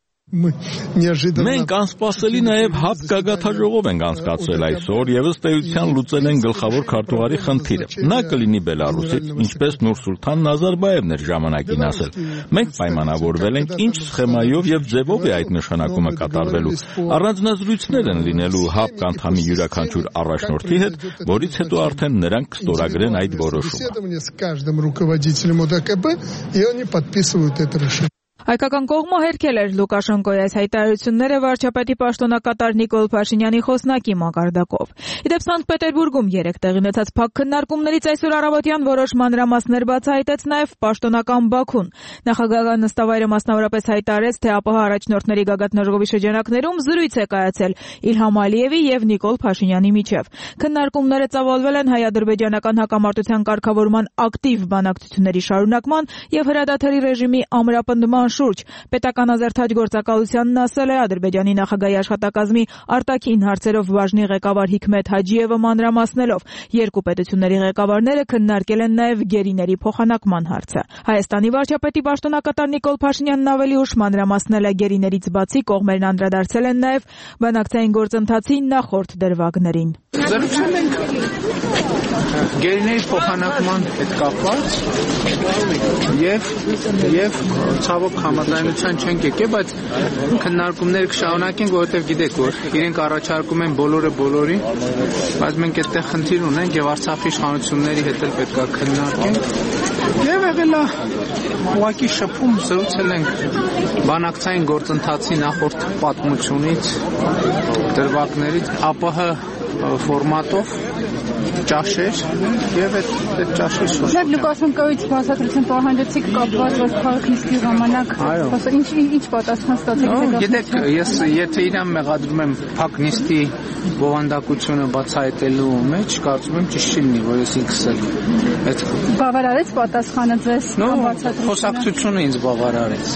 Մենք անսպասելի նաև ՀԱՊ գագաթնաժողով ենք անցկացրել այսօր եւ ըստ էության լուծել են գլխավոր քարտուղարի խնդիրը։ Նա կլինի Բելարուսից, ինչպես Նուրսուլթան Նազարբաևն էր ժամանակին ասել։ Մենք պայմանավորվել ենք ինչ սխեմայով եւ ձևով է այդ նշանակումը կատարվելու։ Առանձնազրույցներ են լինելու ՀԱՊ անդամի յուրաքանչյուր առաջնորդի հետ, որից հետո արդեն նրանք կստորագրեն այդ որոշումը։ Հայկական կողմը հերքել էր Լուկաշենկոյի այս հայտարարությունները վարչապետի պաշտոնակատար Նիկոլ Փաշինյանի խոսնակի մակարդակով։ Իդեպ Սանկտ Պետերբուրգում 3 տեղի ունեցած փակ քննարկումներից այսօր առավոտյան որոշ մանրամասներ բացահայտեց նաև պաշտոնական Բաքուն։ Նախագահը նստավայրը մասնավորապես հայտարարեց, թե ԱՊՀ առաջնորդների գագաթնաժողովի շրջանակներում զրույց է կայացել Իլհամ Ալիևի եւ Նիկոլ Փաշինյանի միջև։ Քննարկումները ծավալվել են հայ-ադրբեջանական հակամարտության կարգավորման ակտիվ բանակցությունների շարունակման եւ հրադադարի ռեժիմի ամրապնդման շուրջ։ Պետական ազերթաջ գործակալությանն ասել է Ադրբեջանի նախագահի աշխատակազմի արտաքին հարցերով բաժնի ղեկավար Հիկմետ Հաջիևը մանրամասնելով, երկու պետությունների ղեկավարները քննարկել են նաև գերիների փոխանակման հարցը։ Հայաստանի վարչապետի պաշտոնակատար Նիկոլ Փաշինյանն ավելի ուշ մանրամասնել է գերիներից բացի կողմերն անդրադարձել են նաև բանակցային գործընթացի նախորդ դրվագներին։ Զրուցել ենք գերիների փոխանակման հետ կապված եւ ցավոք համաձայնության չենք եկել, բայց քննարկումները կշարունակենք, որովհետեւ գիտեք, որ իրենք առաջարկում են բոլորը բոլորին, բայց մենք այդտեղ խնդիր ունենք եւ Արցախի իշխանությունների հետ էլ պետք է քննարկենք։ Եվ եղել է ուղղակի շփում, զրուցել ենք բանակցային գործընթացի նախորդ պատմությունից, դրվագներից, ԱՊՀ ֆորմատով ճաշեր եւ այդ ճաշի շուրջ։ Դուք Լուկաշենկոյից բացատրություն պահանջեցիք կապված որ քաղաք նիստի ժամանակ ինչ պատասխան ստացեք։ Գիտեք, ես եթե իրան մեղադրում եմ փակ նիստի բովանդակությունը բացահայտելու մեջ, կարծում եմ ճիշտ չի լինի, որ ես ինքս էլ այդ բավարարեց պատասխանը ձեզ բացատրությունը։ Խոսակցությունը ինձ բավարարեց։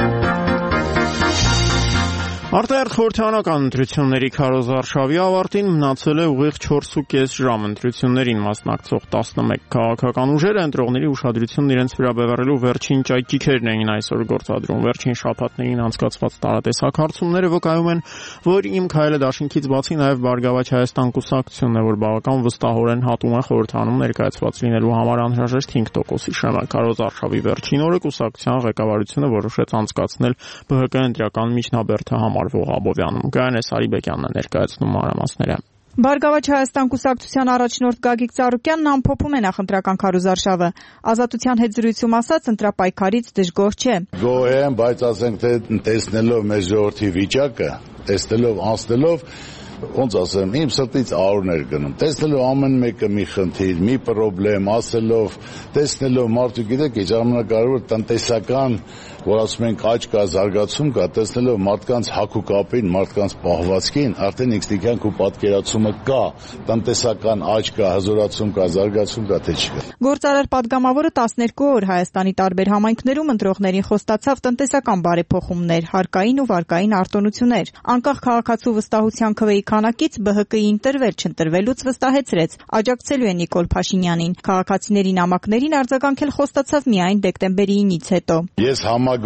Արտահերթ խորհրդարանական ընտրությունների քարոզարշավի ավարտին մնացել է ուղիղ 4.5 ժամ ընտրություններին մասնակցող 11 քաղաքական ուժերը ընտրողների ուշադրությունն իրենց վրա բևեռելու վերջին ճայթիկերն էին այսօր գործադրում։ Վերջին շաբաթներին անցկացված տարատեսակ հարցումները վկայում են, որ Իմ քայլը դաշինքից բացի նաև Բարգավաճ Հայաստան կուսակցությունն է, որ բավական վստահորեն հատում է խորհրդարանում ներկայացված լինելու համար անհրաժեշտ 5%-ի շեմը։ Քարոզարշավի վերջին օրը կուսակցության ղեկավարությունը որոշեց անցկացնել ԲՀԿ ընտրական միջնաբերդը Մարվող Աբովյանում Գայանե Սարիբեկյանն է ներկայացնում մանրամասները։ Բարգավաճ Հայաստան կուսակցության առաջնորդ Գագիկ Ծառուկյանն ամփոփում է նախընտրական քարոզարշավը։ Ազատության հետ զրույցում ասաց, ընտրապայքարից դժգոհ չէ։ Գոհ եմ, բայց ասենք թե տեսնելով մեր ժողովրդի վիճակը, տեսնելով անցնելով ոնց ասեմ, իմ սրտից արուներ գնում, տեսնելով ամեն մեկը մի խնդիր, մի պրոբլեմ, ասելով, տեսնելով մարդու գիտեք, ժամանակավոր տնտեսական, որ ասում ենք աճ կա, զարգացում կա, տեսնելով մարդկանց հագու կապին, մարդկանց պահվածքին, արդեն ինքնիկյանք ու պատկերացումը կա, տնտեսական աճ կա, հզորացում կա, զարգացում կա, թե չկա։ Գործարար պատգամավորը 12 օր Հայաստանի տարբեր համայնքներում ընտրողներին խոստացավ տնտեսական բարեփոխումներ, հարկային ու վարկային արտոնություններ։ Անկախ քաղաքացու վստահության քվեի քանակից ԲՀԿ-ի ընտրվել-չընտրվելուց վստահեցրեց, աջակցելու է Նիկոլ Փաշինյանին։ Քաղաքացիների նամակներին արձագանքել խոստացավ միայն դեկտեմբերի 9-ից հետո։ Ես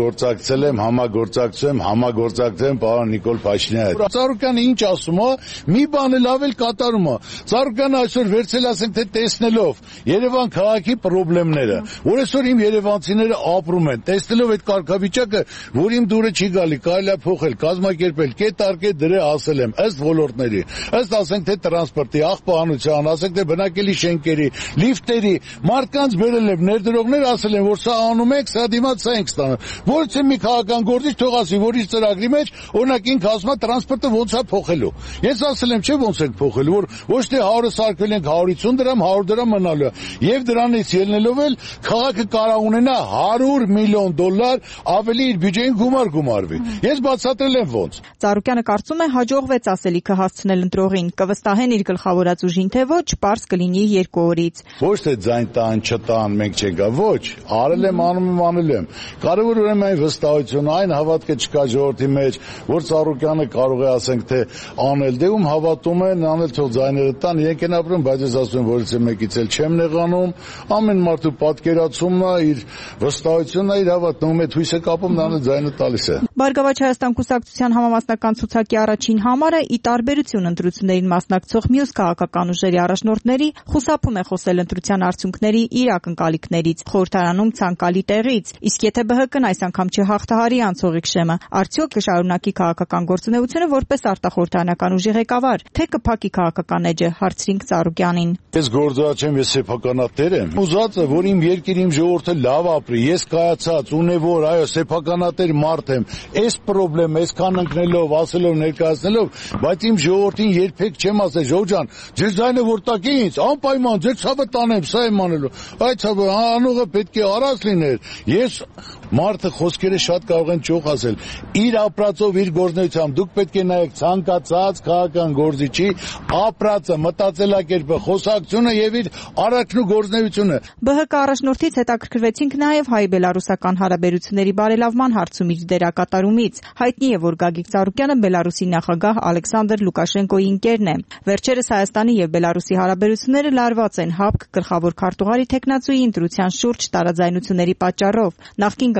համագործակցեմ պարոն Նիկոլ Փաշինյանի հետ։ Ծառուկյանը ինչ ասում է, մի բան էլ ավել կատարում է։ Ծառուկյանը այսօր վերցել ասենք թե տեսնելով Երևան քաղաքի խնդիրները, որ այսօր իմ երևանցիները ապրում են, տեսնելով այդ կարգավիճակը, որ իմ դուրը չի գալի, կարելի է փոխել, կազմակերպել, կետարկե դրե ասել եմ, ըստ ոլորտների, ըստ ասենք թե տրանսպորտի, աղբահանության, ասենք թե բնակելի շենքերի, լիֆտերի, մարդկանց բերել եմ ներդրողներ ասել են, որ սա անում եք, սա դիմաց սա ենք ստանում։ Որից է մի քաղաքական գործիչ թող ասի, որ իր ծրագրի մեջ օրինակ ինքը ասում է տրանսպորտը ոնց է փոխելու։ Ես ասել եմ, չէ ոնց ենք փոխելու, որ ոչ թե 100-ը սարքել ենք 150 դրամ, 100 դրամ մնալու է։ Եվ դրանից ելնելով էլ քաղաքը կարող ունենա $100 միլիոն ավելի իր բյուջեին գումարվի։ Ես բացատրել եմ ոնց։ Ծառուկյանը կարծում է հաջողվեց ասելիքը հասցնել ընտրողին, կվստահեն իր գլխավորած ուժին, թե ոչ, պարզ կլինի 2 օրից։ Ոչ թե ձայն տան, չտան, մենք չենք գա, ոչ, արել եմ, անել եմ։ Կարևոր ուրեմն այն վստահությունը, այն հավատքը չկա ժողովրդի մեջ, որ Ծառուկյանը կարող է ասենք թե անել, դե ում հավատում են, անել թող ձայները տան, իրենք են ապրում, բայց ես ասում եմ, որից է մեկից էլ չեմ նեղանում, ամեն մարդու պատկերացումն է, իր վստահությունն է, իր հավատում է, թույս է կապում, նա ձայնը տալիս է։ Բարգավաճ Հայաստան կուսակցության համամասնական ցուցակի առաջին համարը ի տարբերություն ընտրություններին մասնակցող մյուս քաղաքական ուժերի առաջնորդների խուսափում է խոսել ընտրության արդյունքների իր ակնկալիքներից, խորհրդարանում ցանկալի տեղից, իսկ եթե ԲՀԿ-ն այս անգամ չհաղթահարի անցողիկ շեմը, արդյոք կշարունակի քաղաքական գործունեությունը որպես արտախորհրդարանական ուժի ղեկավար, թե կփակի քաղաքական էջը, հարցրինք Ծառուկյանին։ Ես գործարար չեմ, ես սեփականատեր եմ։ Ուզած է, որ իմ երկիր, իմ ժողովուրդը լավ ապրի, ես կայացած, ունևոր, այո, սեփականատեր մարդ եմ, այս պրոբլեմ, այսքան ընկնելով, ասելով, ներկայացնելով, բայց իմ ժողովրդին երբեք չեմ ասել, Ժողովուրդ ջան, ձեր ձայնը որ տակ է ինձ, անպայման ձեր ցավը տանեմ, սա եմ անելու։ Այդ ցավը անողը պետք է առած լիներ։ Ես մարդը խոսքերը շատ կարող են ճոխ ասել։ Իր ապրածով, իր գործունեությամբ դուք պետք է նայեք ցանկացած քաղաքական գործիչի ապրածը, մտածելակերպը, խոսակցությունը եւ իր արարքն ու գործունեությունը։ ԲՀԿ առաջնորդից հետաքրքրվեցինք նաեւ հայ-բելարուսական հարաբերությունների բարելավման հարցում իր դերակատարումից։ Հայտնի է, որ Գագիկ Ծառուկյանը Բելարուսի նախագահ Ալեքսանդր Լուկաշենկոյի ընկերն է։ Վերջերս Հայաստանի եւ Բելարուսի հարաբերությունները լարված են ՀԱՊԿ գլխավոր քարտուղարի տեխնացուի ընտրության շուրջ տարաձայնությունների պատճառով։ Նախկին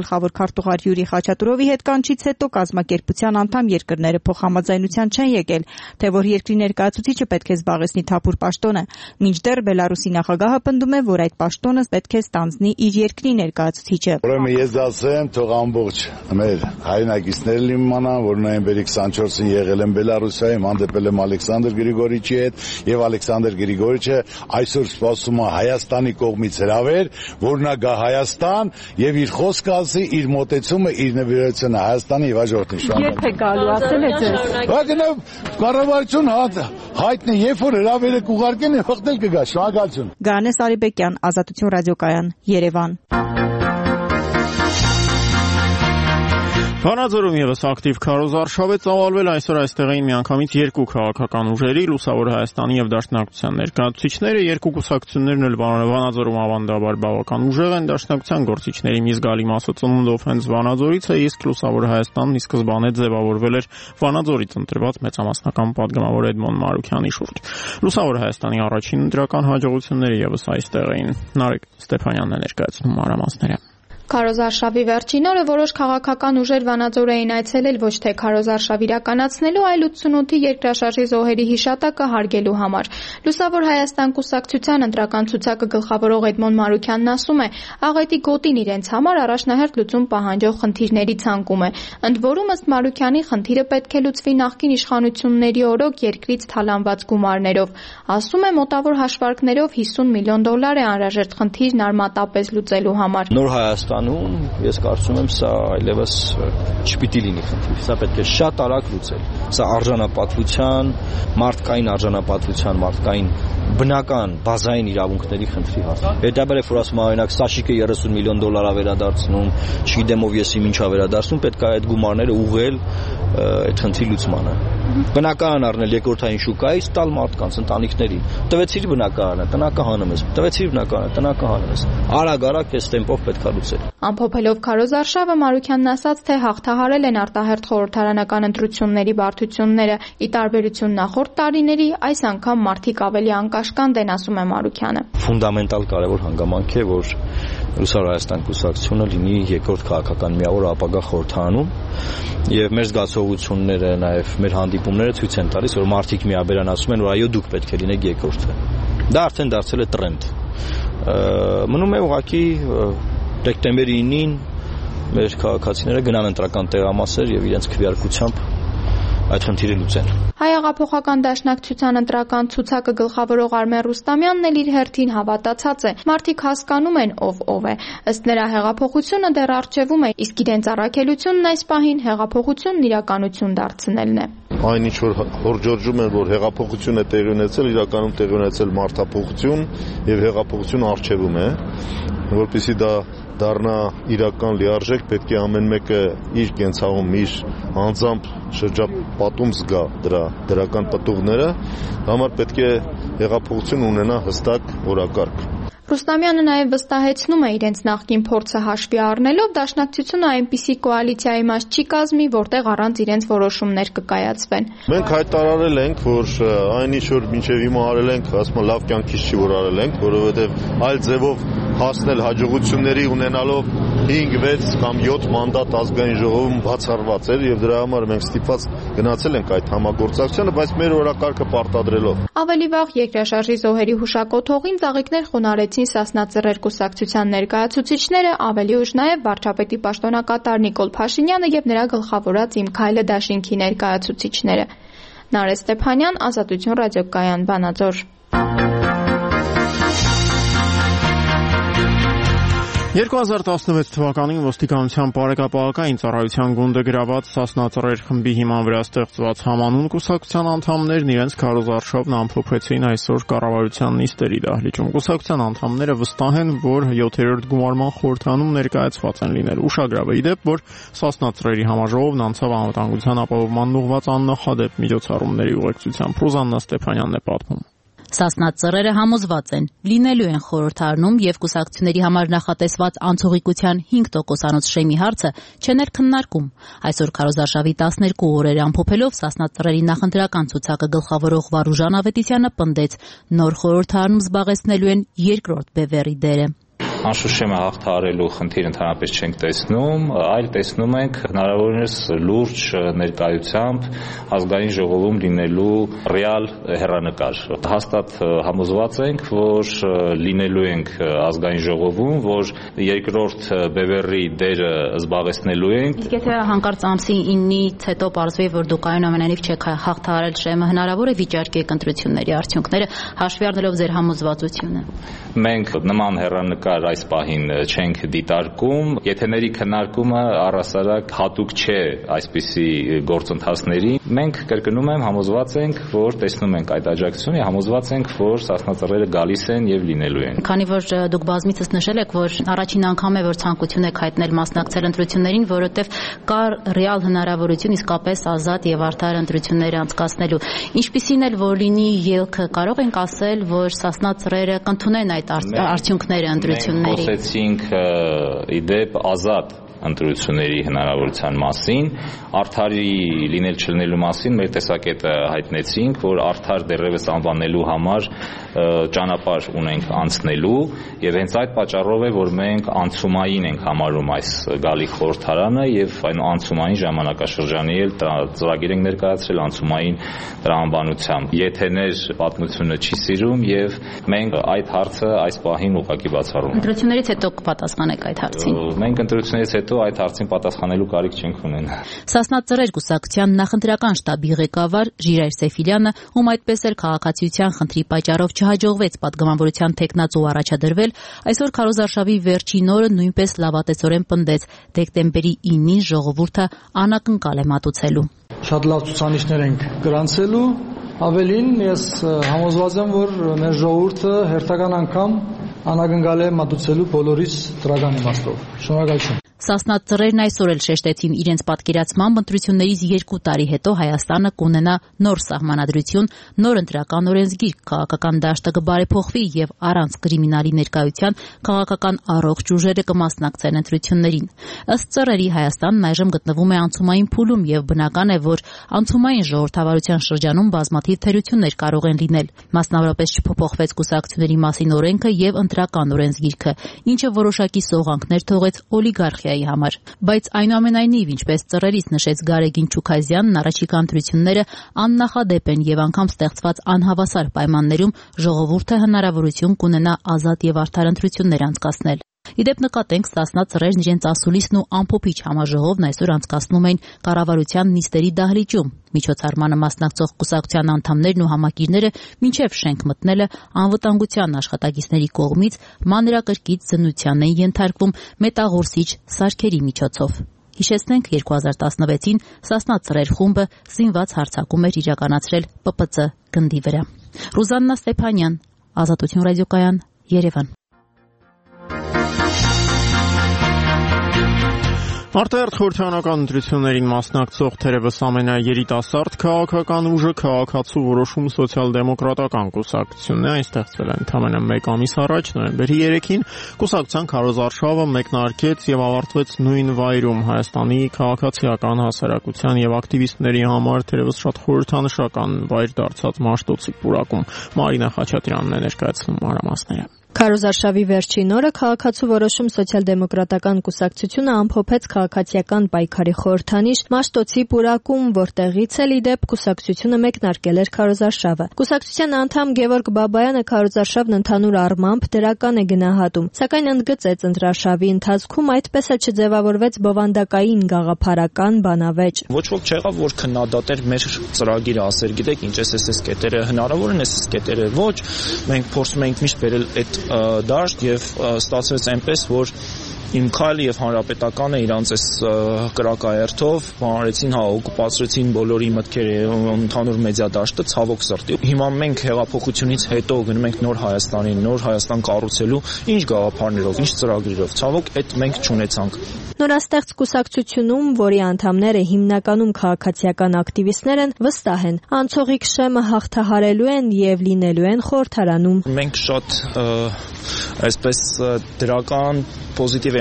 գլխավոր քարտուղար Յուրի Խաչատուրովի հետ կանչից հետո կազմակերպության անդամ երկրները փոխհամաձայնության չեն եկել, թե որ երկրի ներկայացուցիչը պետք է զբաղեցնի թափուր պաշտոնը, մինչդեռ Բելարուսի նախագահը պնդում է, որ այդ պաշտոնը պետք է ստանձնի իր երկրի ներկայացուցիչը։ Ուրեմն ես ասեմ, թող ամբողջ մեր հայրենակիցներն իմանան, որ նոյեմբերի 24-ին եղել եմ Բելարուսիայում, հանդիպել եմ Ալեքսանդր Գրիգորիչի հետ, եւ Ալեքսանդր Գրիգորիչը այսօր սպասում է Հայաստանի կողմից հրավեր, որ նա գա Հայաստան եւ իր խոսքը ասի, իր մոտեցումը, իր նվիրությունը Հայաստանի եւ հաջորդին շարունակի։ Երբ է գալու, ասել է ձեզ։ Բայց կառավարություն հայտնի, երբ որ հրավերը կուղարկեն, հղտել կգա, շնորհակալություն։ Գարանե Սարիբեկյան, Ազատություն ռադիոկայան, Երևան։ Վանաձորում եւս ակտիվ քարոզարշավ է ծավալվել այսօր այստեղ էին միանգամից երկու քաղաքական ուժերի՝ Լուսավոր Հայաստանի եւ Դաշնակցության ներկայացուցիչները, երկու կուսակցություններն էլ Վանաձորում ավանդաբար բավական ուժեղ են, Դաշնակցության գործիչների մի զգալի մասը ծնունդով հենց Վանաձորից է, իսկ Լուսավոր Հայաստանն ի սկզբանե ձևավորվել էր Վանաձորից ընտրված մեծամասնական падգամավոր Էդմոն Մարուքյանի շուրջ։ Լուսավոր Հայաստանի առաջին ընտրական հաջողությունները եւս այստեղ էին։ Նարեկ Ստեփանյանն է ներկայացնում մանրամասները։ Քարոզարշավի վերջին օրը որոշ քաղաքական ուժեր Վանաձոր էին այցելել ոչ թե քարոզարշավ իրականացնելու, այլ 88-ի երկրաշարժի զոհերի հիշատակը հարգելու համար։ Լուսավոր Հայաստան կուսակցության ընտրական ցուցակը գլխավորող Էդմոն Մարուքյանն ասում է, աղետի գոտին իրենց համար առաջնահերթ լուծում պահանջող խնդիրների ցանկում է։ Ընդ որում ըստ Մարուքյանի խնդիրը պետք է լուծվի նախկին իշխանությունների օրոք երկրից թալանված գումարներով։ Ասում է, մոտավոր հաշվարկներով $50 միլիոն է անհրաժեշտ խնդիրն արմատապես լուծելու համար։ Նոր Հայաստանում ես կարծում եմ սա այլևս չպիտի լինի խնդիր, սա պետք է շատ արագ լուծել։ Սա արժանապատվության, մարդկային արժանապատվության, մարդկային բնական բազային իրավունքների խնդրի հարց։ Հետաբար է որ ասում օրինակ Սաշիկը $30 միլիոն վերադարձնում, չգիտեմ ով եսի ինչա վերադարձնում, պետք է այդ գումարները ուղղել այդ խնդրի լուծմանը։ Բնակարան առնել երկրորդային շուկայից տալ մարդկանց, ընտանիքներին։ Տվեցիր բնակարանը, տնակը հանում ես։ Տվեցիր բնակարանը, տնակը հանում ես։ Արագ այս տեմպով պետք է լուծել։ Ամփոփելով քարոզարշավը Մարուքյանն ասաց, թե հաղթահարել են արտահերթ խորհրդարանական ընտրությունների բարդությունները։ Ի տարբերություն նախորդ տարիների, այս անգամ մարդիկ ավելի անկաշկանդ են, ասում է Մարուքյանը։ Ֆունդամենտալ կարևոր հանգամանք է, որ Լուսավոր Հայաստան կուսակցությունը լինի երկրորդ քաղաքական միավոր ապագա խորհրդարանում, եւ մեր զգացողությունները, նաեւ մեր հանդիպումները ցույց են տալիս, որ մարդիկ միաբերան ասում են, որ այո, դուք պետք է լինեք երկրորդը։ Դա արդեն դարձել է տրենդ։ Մնում է ուղղակի դեկտեմբերի 9-ին մեր քաղաքացիները գնան ընտրական տեղամասեր եւ իրենց քվեարկությամբ այդ խնդիրը լուծեն։ Հայ-աղափոխական դաշնակցության ընտրական ցուցակը գլխավորող Արմեն Ռուստամյանն էլ իր հերթին հավատացած է։ Մարդիկ հասկանում են ով է։ Ըստ նրա հեղափոխությունը դեռ առջևում է, իսկ իրենց առաքելությունն այս պահին հեղափոխությունն իրականություն դարձնելն է։ Այն ինչ որ հորժորժում են, որ հեղափոխություն է տեղի ունեցել, իրականում տեղի ունեցել մարդափոխություն եւ հեղափոխությունը առջևում է, որպեսզի դա դառնա իրական լիարժեք, պետք է ամեն մեկը իր կենցաղում, իր անձամբ շրջապատում զգա դրա դրական պտուղները, համար պետք է հեղափոխություն ունենա հստակ օրակարգ։ Ռուստամյանը նաև վստահեցնում է իրենց նախկին փորձը հաշվի առնելով դաշնակցությունը այնպիսի կոալիցիայի մաս չի կազմի, որտեղ առանց իրենց որոշումներ կկայացվեն։ Մենք հայտարարել ենք, որ այն ինչ որ մինչև հիմա արել ենք, ասում լավ կյանքից չի որ արել ենք, որովհետև այլ ձևով հասնել հաջողությունների ունենալով 5, 6 կամ 7 մանդատ ազգային ժողովում բացառված էր եւ դրա համար մենք ստիպված գնացել ենք այդ համագործակցությանը, բայց մեր օրակարգը պարտադրելով։ Ավելի վաղ երկրաշարժի զոհերի հուշակոթողին ծաղիկներ խոնարհեցին Սասնա Ծռեր կուսակցության ներկայացուցիչները, ավելի ուշ նաեւ վարչապետի պաշտոնակատար Նիկոլ Փաշինյանը եւ նրա գլխավորած Իմ քայլը դաշինքի ներկայացուցիչները։ Նարե Ստեփանյան, Ազատություն ռադիոկայան, Վանաձոր։ 2016 թվականին ոստիկանության բարեկապահական ծառայության գունդը գրաված Սասնա Ծռեր խմբի հիման վրա ստեղծված համանուն կուսակցության անդամներն իրենց քարոզարշավն ամփոփեցին այսօր կառավարության նիստերի դահլիճում։ Կուսակցության անդամները վստահ են, որ 7-րդ գումարման խորհրդանում ներկայացված են լինել։ Ուշագրավ է ի դեպ, որ Սասնա Ծռերի համաժողովն անցավ անվտանգության ապահովմանն ուղղված աննախադեպ միջոցառումների ուղեկցությամբ։ Ռուզաննա Ստեփանյանն է պատմում։ Սասնա Ծռերը համոզված են, լինելու են խորհրդարանում եւ կուսակցությունների համար նախատեսված անցողիկության 5%-անոց շեմի հարցը չեն քննարկում։ Այսօր քարոզարշավի 12 օրերը ամփոփելով Սասնա Ծռերի նախընտրական ցուցակը գլխավորող Վարուժան Ավետիսյանը պնդեց, նոր խորհրդարանում զբաղեցնելու են երկրորդ բևեռի դերը։ անշուշտ շեմը հաղթահարելու խնդիր ընդհանրապես չենք տեսնում, այլ տեսնում ենք հնարավորինս լուրջ ներկայությամբ ազգային ժողովում լինելու ռեալ հեռանկար։ Հաստատ համոզված ենք, որ լինելու ենք ազգային ժողովում, որ երկրորդ բևեռի դերը զբաղեցնելու ենք։ Եթե հանկարծ ամսի 9-ից հետո պարզվի, որ դուք այնուամենայնիվ չեք հաղթահարել շեմը, հնարավոր է վիճարկեք ընտրությունների արդյունքները, հաշվի առնելով ձեր համոզվածությունը։ Մենք նման հեռանկար այս պահին չենք դիտարկում, եթեների քննարկումը առհասարակ հատուկ չէ այսպիսի գործընթացների։ Մենք կրկնում եմ, համոզված ենք, որ տեսնում ենք այդ աջակցությունը, համոզված ենք, որ Սասնա ծռերը գալիս են եւ լինելու են։ Քանի որ դուք բազմիցս նշել եք, որ առաջին անգամ է, որ ցանկություն եք հայտնել մասնակցել ընտրություններին, որովհետեւ կար ռեալ հնարավորություն իսկապես ազատ եւ արդար ընտրություններ անցկացնելու։ Ինչպիսին էլ որ լինի ելքը, կարող ենք ասել, որ Սասնա ծռերը կընդունեն այդ արդյունքները ընտրությունների։ Մենք խոսեցինք իդեպ ազատ ընտրությունների հնարավորության մասին, արդարի լինել չլինելու մասին մեր տեսակետը հայտնեցինք, որ արդար դեռևս անվանելու համար ճանապարհ ունենք անցնելու եւ հենց այդ պատճառով է, որ մենք անցումային ենք համարում այս գալի խորհրդարանը եւ այն անցումային ժամանակաշրջանի էլ ծրագիր ենք ներկայացրել անցումային տրամաբանությամբ։ Եթեներ պատմությունը չի սիրում եւ մենք այդ հարցը այս պահին ուղղակի բացառում ենք։ Ընտրություններից հետո կպատասխանեք այդ հարցին։ Մենք ընտրություններից հետո այդ հարցին պատասխանելու կարիք չենք ունենա։ Սասնա ծռեր կուսակցության նախընտրական շտաբի ղեկավար Ժիրայր Սեֆիլյանը, ում այդպես էլ քաղաքացիության խնդրի պատճառով չհաջողվեց падգամավորության թեկնածու առաջադրվել, այսօր քարոզարշավի վերջին օրը նույնպես լավատեսորեն պնդեց դեկտեմբերի 9-ին ժողովուրդը անակնկալ է մատուցելու։ Շատ լավ ցուցանիշներ ենք գրանցելու, ավելին ես համոզված եմ, որ մեր ժողովուրդը հերթական անգամ անակնկալ է մատուցելու բոլորից դրական իմաստով։ Շնորհակալություն։ Սասնա ծռերն այսօր էլ շեշտեցին իրենց պատկերացմամբ ընտրություններից 2 տարի հետո Հայաստանը կունենա նոր սահմանադրություն, նոր ընտրական օրենսգիր, քաղաքական դաշտը կբարեփոխվի եւ առանց կրիմինալի ներկայության քաղաքական առողջ ուժերը կմասնակցեն ընտրություններին։ Ըստ ծռերի Հայաստանն այժմ գտնվում է անցումային փուլում եւ բնական է, որ անցումային ժողովրդավարության շրջանում բազմաթիվ թերություններ կարող են լինել։ Մասնավորապես չփոփոխվեց կուսակցությունների մասին օրենքը եւ ընտրական օրենսգիրքը, ինչը որոշակի սողանքներ թողեց օլիգարխիայի համար, բայց այնուամենայնիվ, ինչպես ծռերից նշեց Գարեգին Չուքազյանն, առաջիկա ընտրությունները աննախադեպ են եւ անգամ ստեղծված անհավասար պայմաններում ժողովուրդը հնարավորություն կունենա ազատ եւ արդար ընտրություններ անցկացնել։ Իդեպ նկատենք Սասնա ծռերն իրենց ասուլիսն ու ամփոփիչ համաժողովն այսօր անցկացնում են կառավարության նիստերի դահլիճում։ Միջոցառմանը մասնակցող կուսակցության անդամներն ու համակիրները մինչև շենք մտնելը անվտանգության աշխատակիցների կողմից մանրակրկիտ զննության են ենթարկվում մետաղորսիչ սարքերի միջոցով։ Հիշեցնենք 2016-ին Սասնա ծռեր խումբը զինված հարձակում էր իրականացրել ՊՊՑ գնդի վրա։ Ռուզաննա Ստեփանյան, Ազատություն ռադիոկայան, Երևան։ Արտահերթ խորհրդարանական ընտրություններին մասնակցող թերևս ամենաերիտասարդ քաղաքական ուժը քաղաքացու որոշում սոցիալ-դեմոկրատական կուսակցությունն է, այն ստեղծվել է ընդամենը 1 ամիս առաջ, նոյեմբերի 3-ին, կուսակցության քարոզարշավը մեկնարկեց եւ ավարտվեց նույն վայրում Հայաստանի քաղաքացիական հասարակության եւ ակտիվիստների համար թերևս շատ խորհրդանշական վայր դարձած Մաշտոցի պուրակում։ Մարինա Խաչատրյանն է ներկայացնում մանրամասները։ Քարոզարշավի վերջին օրը քաղաքացու որոշում սոցիալ-դեմոկրատական կուսակցությունը ամփոփեց քաղաքացիական պայքարի խորհրդանիշ Մաշտոցի պուրակում, որտեղից էլ իդեպ կուսակցությունը մեկնարկել էր քարոզարշավը։ Կուսակցության անդամ Գևորգ Բաբայանը քարոզարշավն ընդհանուր առմամբ դրական է գնահատում, սակայն ընդգծեց ընտրարշավի ընթացքում այդպես էլ չձևավորվեց բովանդակային գաղափարական բանավեճ։ Ոչ ոք չեղավ, որ քննադատեր մեր ծրագիրը, ասեր, գիտեք, ինչ էս կետերը հնարավոր են, էս կետերը ոչ։ Մենք փորձում ենք միշտ բերել այդ դաշտ եւ ստացվեց այնպես, որ իմ քայլը եւ հանրապետականը իրանց այս կրակայերթով բանարեցին, օկուպացրեցին բոլորի մտքերը, ընդհանուր մեդիա դաշտը, ցավոք սրտի։ Հիմա մենք հեղափոխությունից հետո գնում ենք նոր Հայաստանին, նոր Հայաստան կառուցելու ինչ գաղափարներով, ինչ ծրագրերով։ Ցավոք այդ մենք չունեցանք։ Նորաստեղծ կուսակցությունում, որի անդամները հիմնականում քաղաքացիական ակտիվիստներ են, վստահ են, անցողիկ շեմը հաղթահարելու են եւ լինելու են խորհրդարանում։ Մենք շատ այսպես դրական պոզիտիվ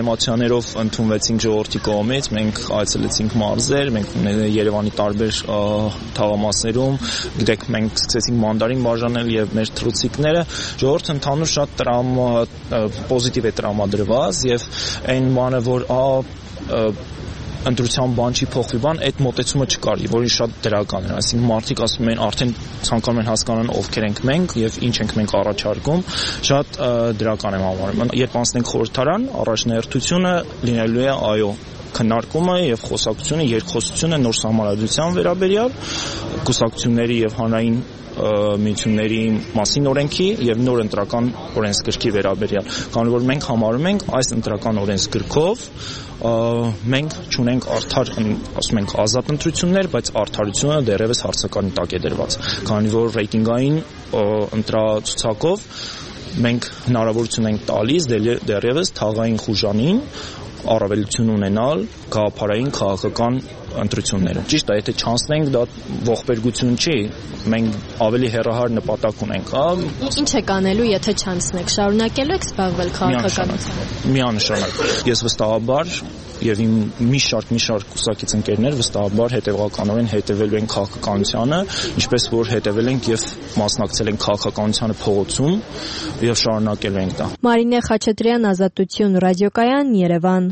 էմոցիաներով ընդունվեցինք ժողովրդի կողմից, մենք այցելեցինք մարզեր, մենք Երևանի տարբեր թաղամասերում, գիտեք, մենք սկսեցինք մանդարին բաժանել եւ մեր թռուցիկները, ժողովուրդը ընդհանուր շատ պոզիտիվ է տրամադրված եւ այն բանը, որ ընտրության բան չի փոխվի բան, այդ մոտեցումը չկար, որի շատ դրական էր, այսինքն մարդիկ ասում են արդեն ցանկանում են հասկանան ովքեր ենք մենք եւ ինչ ենք մենք առաջարկում, շատ դրական եմ համարում։ Երբ անցնենք խորհրդարան, առաջնահերթությունը լինելու է այո քննարկումը եւ խոսակցությունը, երկխոսությունը նոր համարադրության վերաբերյալ, կուսակցությունների եւ հանրային միությունների մասին օրենքի եւ նոր ընտրական օրենսգրքի վերաբերյալ, քանի որ մենք համարում ենք այս ընտրական օրենսգրքով մենք չունենք արդար, ասում ենք ազատ ընտրություններ, բայց արդարությունը դեռևս հարցականի տակ է դրված, քանի որ ռեյտինգային ընտրացուցակով մենք հնարավորություն ենք տալիս դեռևս թաղային խուժանին առավելություն ունենալ գաղափարային քաղաքական ընտրությունները։ Ճիշտ է, եթե չանցնենք, դա ողբերգություն չի, մենք ավելի հեռահար նպատակ ունենք, Ինչ եք անելու, եթե չանցնեք, շարունակելու եք զբաղվել քաղաքականությամբ։ Միանշանակ։ Ես վստահաբար եւ իմ մի շարք կուսակից ընկերներ վստահաբար հետևականորեն հետևելու են քաղաքականությանը, ինչպես որ հետևել ենք եւ մասնակցել ենք քաղաքականությանը փողոցում եւ շարունակելու ենք դա։ Մարինե Խաչատրյան, Ազատություն, ռադիոկայան, Երևան։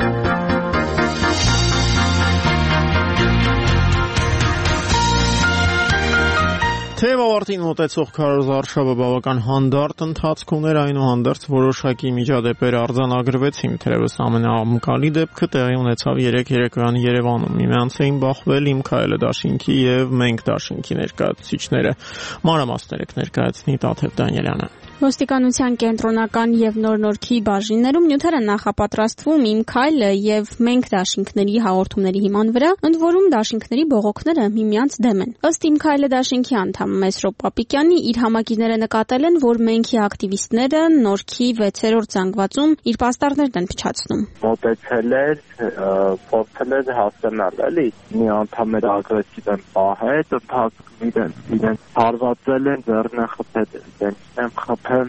Թեև ավարտին մոտեցող քարոզարշավը բավական հանդարտ ընթացք ուներ, այնուհանդերձ որոշակի միջադեպեր արձանագրվեցին, թերևս ամենաամկալի դեպքը տեղի ունեցավ 3 երեկոյան Երևանում։ Միմյանց էին բախվել Իմ քայլը դաշինքի եւ Մենք դաշինքի ներկայացուցիչները։ Մանրամասներ ներկայացնի Տաթև Դանիելյանը։ Ոստիկանության կենտրոնական եւ Նոր-Նորքի բաժիններում նյութերը նախապատրաստվում Իմ քայլը եւ Մենք դաշինքների հաղորդումների հիման վրա, ընդ որում դաշինքների բողոքները միմյանց դեմ են։ Ըստ Իմ քայլը դաշինքի անդամ Մեսրոպ Պապիկյանի իր համակիները նկատել են, որ Մենքի ակտիվիստները Նորքի 6-րդ զանգվածում իր պաստառներն են փչացնում։ Մոտեցել էր, փորձել էր հասկանալ, էլի, մի անդամ էր ագրեսիվ են պահել, ընդհանրապես իրենց հարվածել են, ձեռնը խփել են, խփել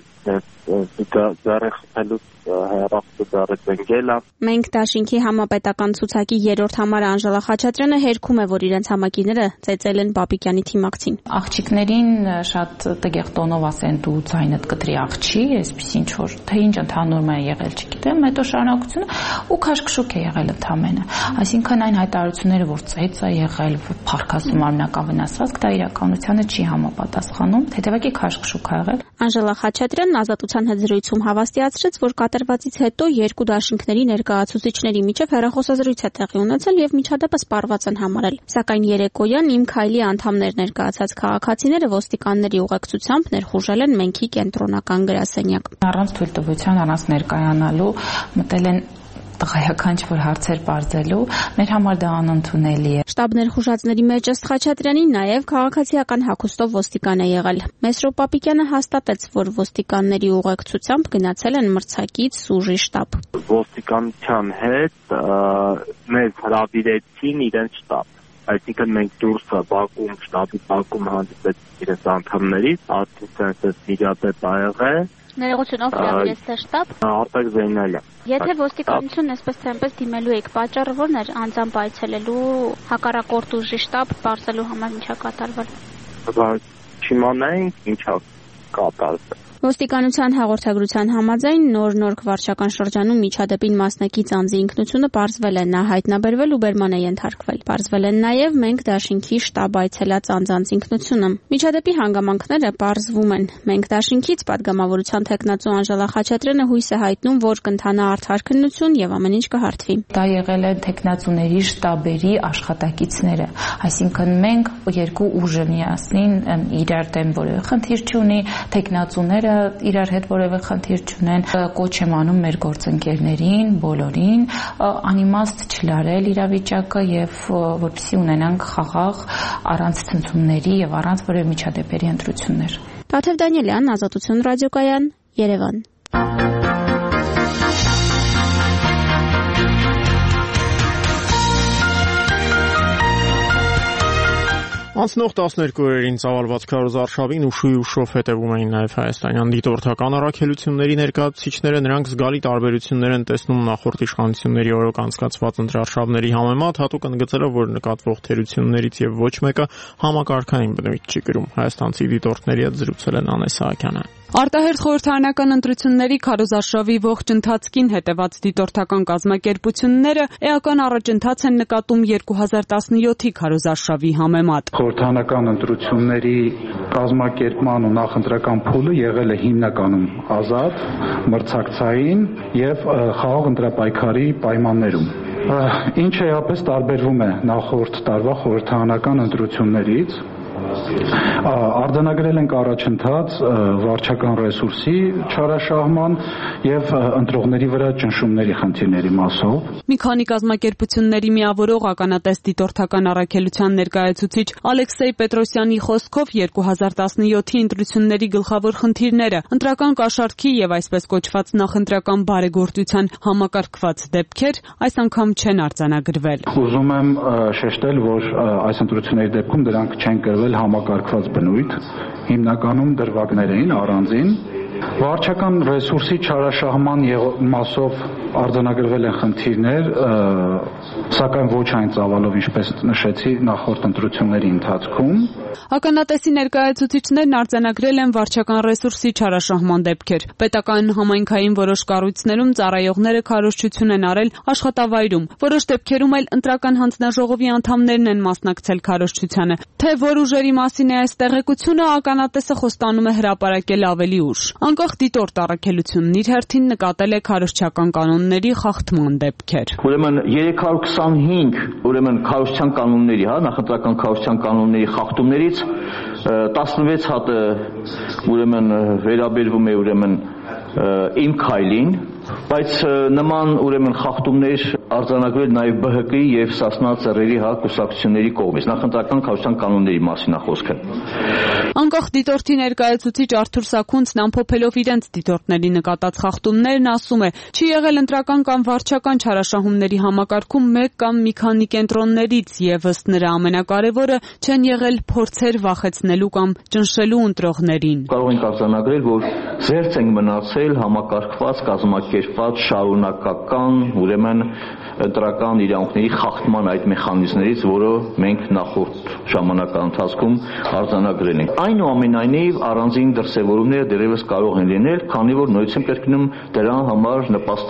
ձեռը խփելուց հեռախոսը ծնգել է։ Մենք դաշինքի համապետական ցուցակի 3-րդ համարը Անժելա Խաչատրյանը հերքում է, որ իրենց համակիները ծեծել են Պապիկյանի թիմակցին։ Աղջիկներին շատ տգեղ տոնով ասեն դու ձայնդ կտրի աղջի, այսպես ինչ որ թե ինչ ընդհանուրում է եղել, չգիտեմ, հետո շարունակությունը ու քաշքշուկ է եղել ընդամենը։ Այսինքն այն հայտարարությունները, որ ծեծ է եղել, փառքաստու մարմնակավնասվածք, դա իրականությանը չի համապատասխանում, հետևակի քաշքշուկ է եղել։ Անժելա Խաչատրյանն Ազատության հետ զրույցում հավաստիացրեց, որ կատարվածից հետո երկու դաշինքների ներկայացուցիչների միջև հեռախոսազրույց է տեղի ունեցել եւ միջադեպը սպառված են համարել։ Սակայն երեկոյան Իմ քայլի անդամներ ներկայացած քաղաքացիները ոստիկանների ուղեկցությամբ ներխուժել են Մենքի կենտրոնական գրասենյակ։ Առանց թույլտվության, առանց ներկայանալու մտել են տղայական ինչ-որ հարցեր բարձելու, մեր համար դա անընդունելի է։ Շտաբ ներխուժածների մեջ ըստ Խաչատրյանի նաև քաղաքացիական հագուստով ոստիկան է եղել։ Մեսրոպ Պապիկյանը հաստատեց, որ ոստիկանների ուղեկցությամբ գնացել են մրցակից Սուժի շտաբ։ Ոստիկանության հետ մեզ հրավիրեցին իրենց շտաբ։ Այսինքն մենք դուրսը Բաքվում, շտաբի Բաքվում հանդիպեցինք իրենց անդամներից, ասեցին միջադեպ ա եղել։ Ներողություն, ով հրավիրեց ձեր շտաբ։ Արտակ Զեյնալյան։ Եթե ոստիկանությունն այսպես թե այնպես դիմելու եք, պատճառը ո՞րն էր անձամբ այցելելու հակառակորդ ուժի շտաբ բարձելու համար ինչա կատարվել։ Չիմանայինք ինչա կատարվել։ Ոստիկանության հաղորդագրության համաձայն Նոր-Նորք վարչական շրջանում միջադեպին մասնակից անձի ինքնությունը պարզվել է, նա հայտնաբերվել ու բերման է ենթարկվել։ Պարզվել են նաև Մենք դաշինքի շտաբ այցելած անձանց ինքնությունը։ Միջադեպի հանգամանքները պարզվում են։ Մենք դաշինքից падգամավորության թեկնածու Անժելա Խաչատրյանը հույս է հայտնում, որ կընթանա արդար քննություն եւ ամեն ինչ կհարթվի։ Դա եղել է թեկնածուների շտաբերի աշխատակիցները, այսինքն մենք երկու ուժը միասին իրար դեմ որևէ խնդիր չունի, թեկնածուները իրար հետ որևէ խնդիր չունեն, կոչ եմ անում մեր գործընկերներին, բոլորին անիմաստ չլարել իրավիճակը եւ որպեսզի ունենանք խաղաղ, առանց ցնցումների եւ առանց որևէ միջադեպերի ընտրություններ։ Տաթև Դանիելյան, Ազատություն ռադիոկայան, Երևան։ Անցնող 12 օրերին ծավալված քարոզարշավին ուշով հետևում էին նաև հայաստանյան դիտորդական առաքելությունների ներկայացուցիչները, նրանք զգալի տարբերություններ են տեսնում նախորդ իշխանությունների օրոք անցկացված ընտրարշավների համեմատ, հատուկ ընդգծելով, որ նկատվող թերություններից եւ ոչ մեկը համակարգային բնույթ չի կրում։ Հայաստանցի դիտորդների հետ զրուցել են Անե Սահակյանը։ Արտահերթ խորհրդարանական ընտրությունների քարոզարշավի ողջ ընթացքին հետևած դիտորդական կազմակերպությունները էական առաջընթաց են նկատում 2017-ի քարոզարշավի համեմատ։ Խորհրդարանական ընտրությունների կազմակերպման ու նախընտրական փուլը եղել է հիմնականում ազատ, մրցակցային եւ խաղաղ ընտրապայքարի պայմաններում։ Ինչը էապես տարբերվում է նախորդ տարվա խորհրդարանական ընտրություններից։ Արձանագրել ենք առաջընթաց վարչական ռեսուրսի չարաշահման եւ ընտրողների վրա ճնշումների խնդիրների մասով։ Մի քանի կազմակերպությունների միավորող ականատես դիտորդական առաքելության ներկայացուցիչ Ալեքսեյ Պետրոսյանի խոսքով 2017-ի ընտրությունների գլխավոր խնդիրները ընտրական կաշառքի եւ այսպես կոչված նախընտրական բարեգործության համակարգված դեպքեր այս անգամ չեն արձանագրվել։ Ուզում եմ շեշտել, որ այս ընտրությունների դեպքում դրանք չեն կրվել համակարգված բնույթ, հիմնականում դրվագներ էին առանձին։ Վարչական ռեսուրսի չարաշահման մասով արձանագրվել են խնդիրներ, սակայն ոչ այն ծավալով, ինչպես նշեցի նախորդ ընտրությունների ընթացքում։ Ականատեսի ներկայացուցիչներն արձանագրել են վարչական ռեսուրսի չարաշահման դեպքեր։ Պետական համայնքային որոշ կառույցներում ծառայողները քարոզչություն են արել աշխատավայրում։ Որոշ դեպքերում էլ ընտրական հանձնաժողովի անդամներն են մասնակցել քարոզչությանը։ Թե որ ուժերի մասին է այս տեղեկությունը, ականատեսը խոստանում է հրապարակել ավելի ուշ։ Անկախ դիտորդ առաքելությունն իր հերթին նկատել է քարոզչական կանոնների խախտման դեպքեր։ Ուրեմն 325 քարոզչական կանոնների, նախընտրական քարոզչական կանոնների խախտումներից 16 հատը վերաբերվում է իմ քայլին, բայց նման խախտումներ արձանագրել նաև ԲՀԿ-ի եւ Սասնա ծռերի կուսակցությունների կողմից նախընտրական քարոզչական կանոնների մասին է խոսքը։ Անկախ դիտորդի ներկայացուցիչ Արթուր Սաքունցն ամփոփելով իրենց դիտորդների նկատած խախտումներն ասում է, չի եղել ընտրական կամ վարչական չարաշահումների համակարգում մեկ կամ մի քանի կենտրոններից եւ ըստ նրա ամենակարևորը չեն եղել փորձեր վախեցնելու կամ ճնշելու ընտրողներին։ Կարող ենք արձանագրել, որ զերծ ենք մնացել համակարգված, կազմակերպված, շարունակական, ընտրական իրավունքների խախտման այդ մեխանիզմներից, որը մենք նախորդ ժամանակահատվածի ընթացքում արձանագրել ենք։ Այնուամենայնիվ առանձին դրսևորումները դեռևս կարող են լինել, քանի որ նույնիսկ եմ կրկնում դրան համար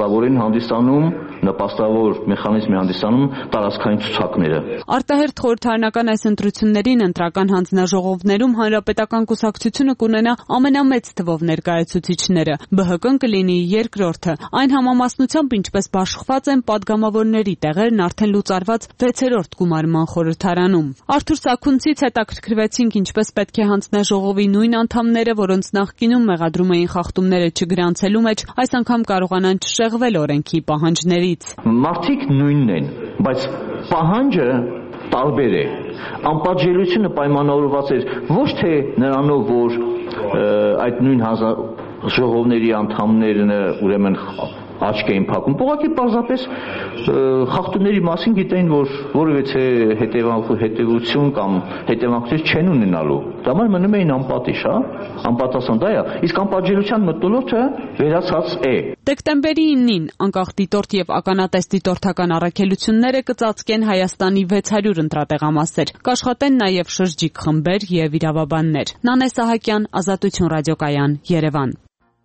նպաստավոր մեխանիզմ հանդիսանում տարածքային ցուցակները։ Արտահերթ խորհրդարանական այս ընտրություններին ընտրական հանձնաժողովներում հանրապետական կուսակցությունը կունենա ամենամեծ թվով ներկայացուցիչները, ԲՀԿ-ն կլինի երկրորդը։ Այն համամասնությամբ, ինչպես բաշխված են падգամավորների տեղերն արդեն լուծարված 6-րդ գումարման խորհրդարանում։ Արթուր Սաքունցից հետաքրքրվեցինք, ինչպես պետք է հանձնաժողովի նույն անդամները, որոնց նախկինում մեղադրում էին խախտումները չգրանցելու մեջ, այս անգամ կարողանան չշեղվել օրենքի պահանջներից։ Մարդիկ նույնն են, բայց պահանջը տարբեր է։ Անպատժելիությունը պայմանավորված է ոչ թե նրանով, որ այդ նույն ժողովների անդամներն աչք էին փակում, ուղղակի պարզապես խախտումների մասին գիտեն, որ որևէ հետևություն կամ հետևանքներ չեն ունենալու։ Դա համար մնում էին անպատիժ, անպատասխան դա է, իսկ անպատժելիության մթնոլորտը վերացած է։ Դեկտեմբերի 9-ին անկախ դիտորդ եւ ականատես դիտորդական առաքելությունները կծածկեն Հայաստանի 600 ընտրատեղամասեր, կաշխատեն նաեւ շրջիկ խմբեր եւ իրավաբաններ։ Նանե Սահակյան, Ազատություն ռադիոկայան, Երևան։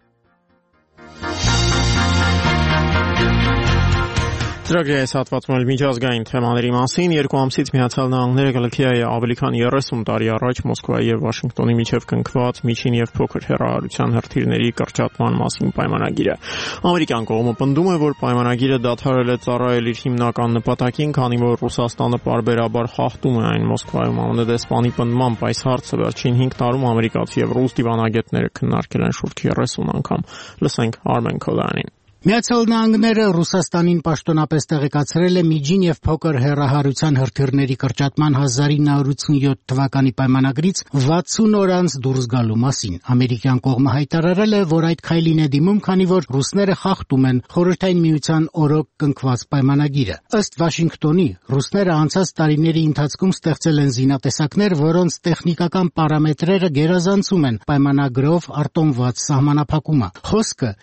Ծրագրի այս հատվածում էլ միջազգային թեմաների մասին երկու ամսից Միացյալ Նահանգները կլքի է ավելի քան 30 տարի առաջ Մոսկվայի եւ Վաշինգտոնի միջև կնքված միջին եւ փոքր հեռահարության հրթիռների կրճատման մասին պայմանագիրը։ Ամերիկյան կողմը պնդում է, որ պայմանագիրը դադարել է ծառայել իր հիմնական նպատակին, քանի որ Ռուսաստանը պարբերաբար խախտում է այն Մոսկվայում ԱՄՆ դեսպանի պնդմամբ այս հարցը վերջին 5 տարում ամերիկացի եւ ռուս դիվանագետները քննարկել են շուրջ 30 անգամ։ Լսենք Արմեն Քոլյանին։ Միացյալ Նահանգները Ռուսաստանին պաշտոնապես տեղեկացրել է միջին եւ փոքր հեռահարության հրթիռների կրճատման 1987 թվականի պայմանագրից 60 օր անց դուրս գալու մասին։ Ամերիկյան կողմը հայտարարել է, որ այդ քայլին է դիմում, քանի որ ռուսները խախտում են Խորհրդային Միության օրոք կնքված պայմանագիրը։ Ըստ Վաշինգտոնի, ռուսները անցած տարիների ընթացքում ստեղծել են զինատեսակներ, որոնց տեխնիկական պարամետրերը գերազանցում են պայմանագրով արտոնված սահմանափակումը։ Խոսքը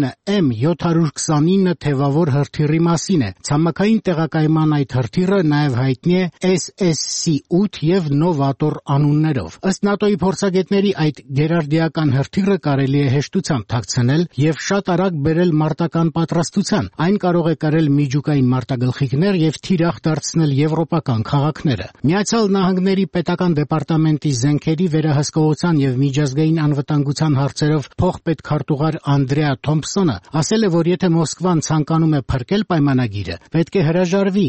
9M729 թևավոր հրթիռի մասին է։ Ցամաքային տեղակայման այդ հրթիռը նաև հայտնի է SSC-8 եւ Novator անուններով։ Ըստ ՆԱՏՕ-ի փորձագետների, այդ գերարդիական հրթիռը կարելի է հեշտությամբ թաքցնել եւ շատ արագ բերել մարտական պատրաստության։ Այն կարող է կրել միջուկային մարտագլխիկներ եւ թիրախ դարձնել եվրոպական քաղաքները։ Միացյալ Նահանգների պետական դեպարտամենտի զենքերի վերահսկողության եւ միջազգային անվտանգության հարցերով փոխպետքարտուղար Անդրեա Թոմփսոնը ասել է, որ եթե Մոսկվան ցանկանում է փրկել պայմանագիրը, պետք է հրաժարվի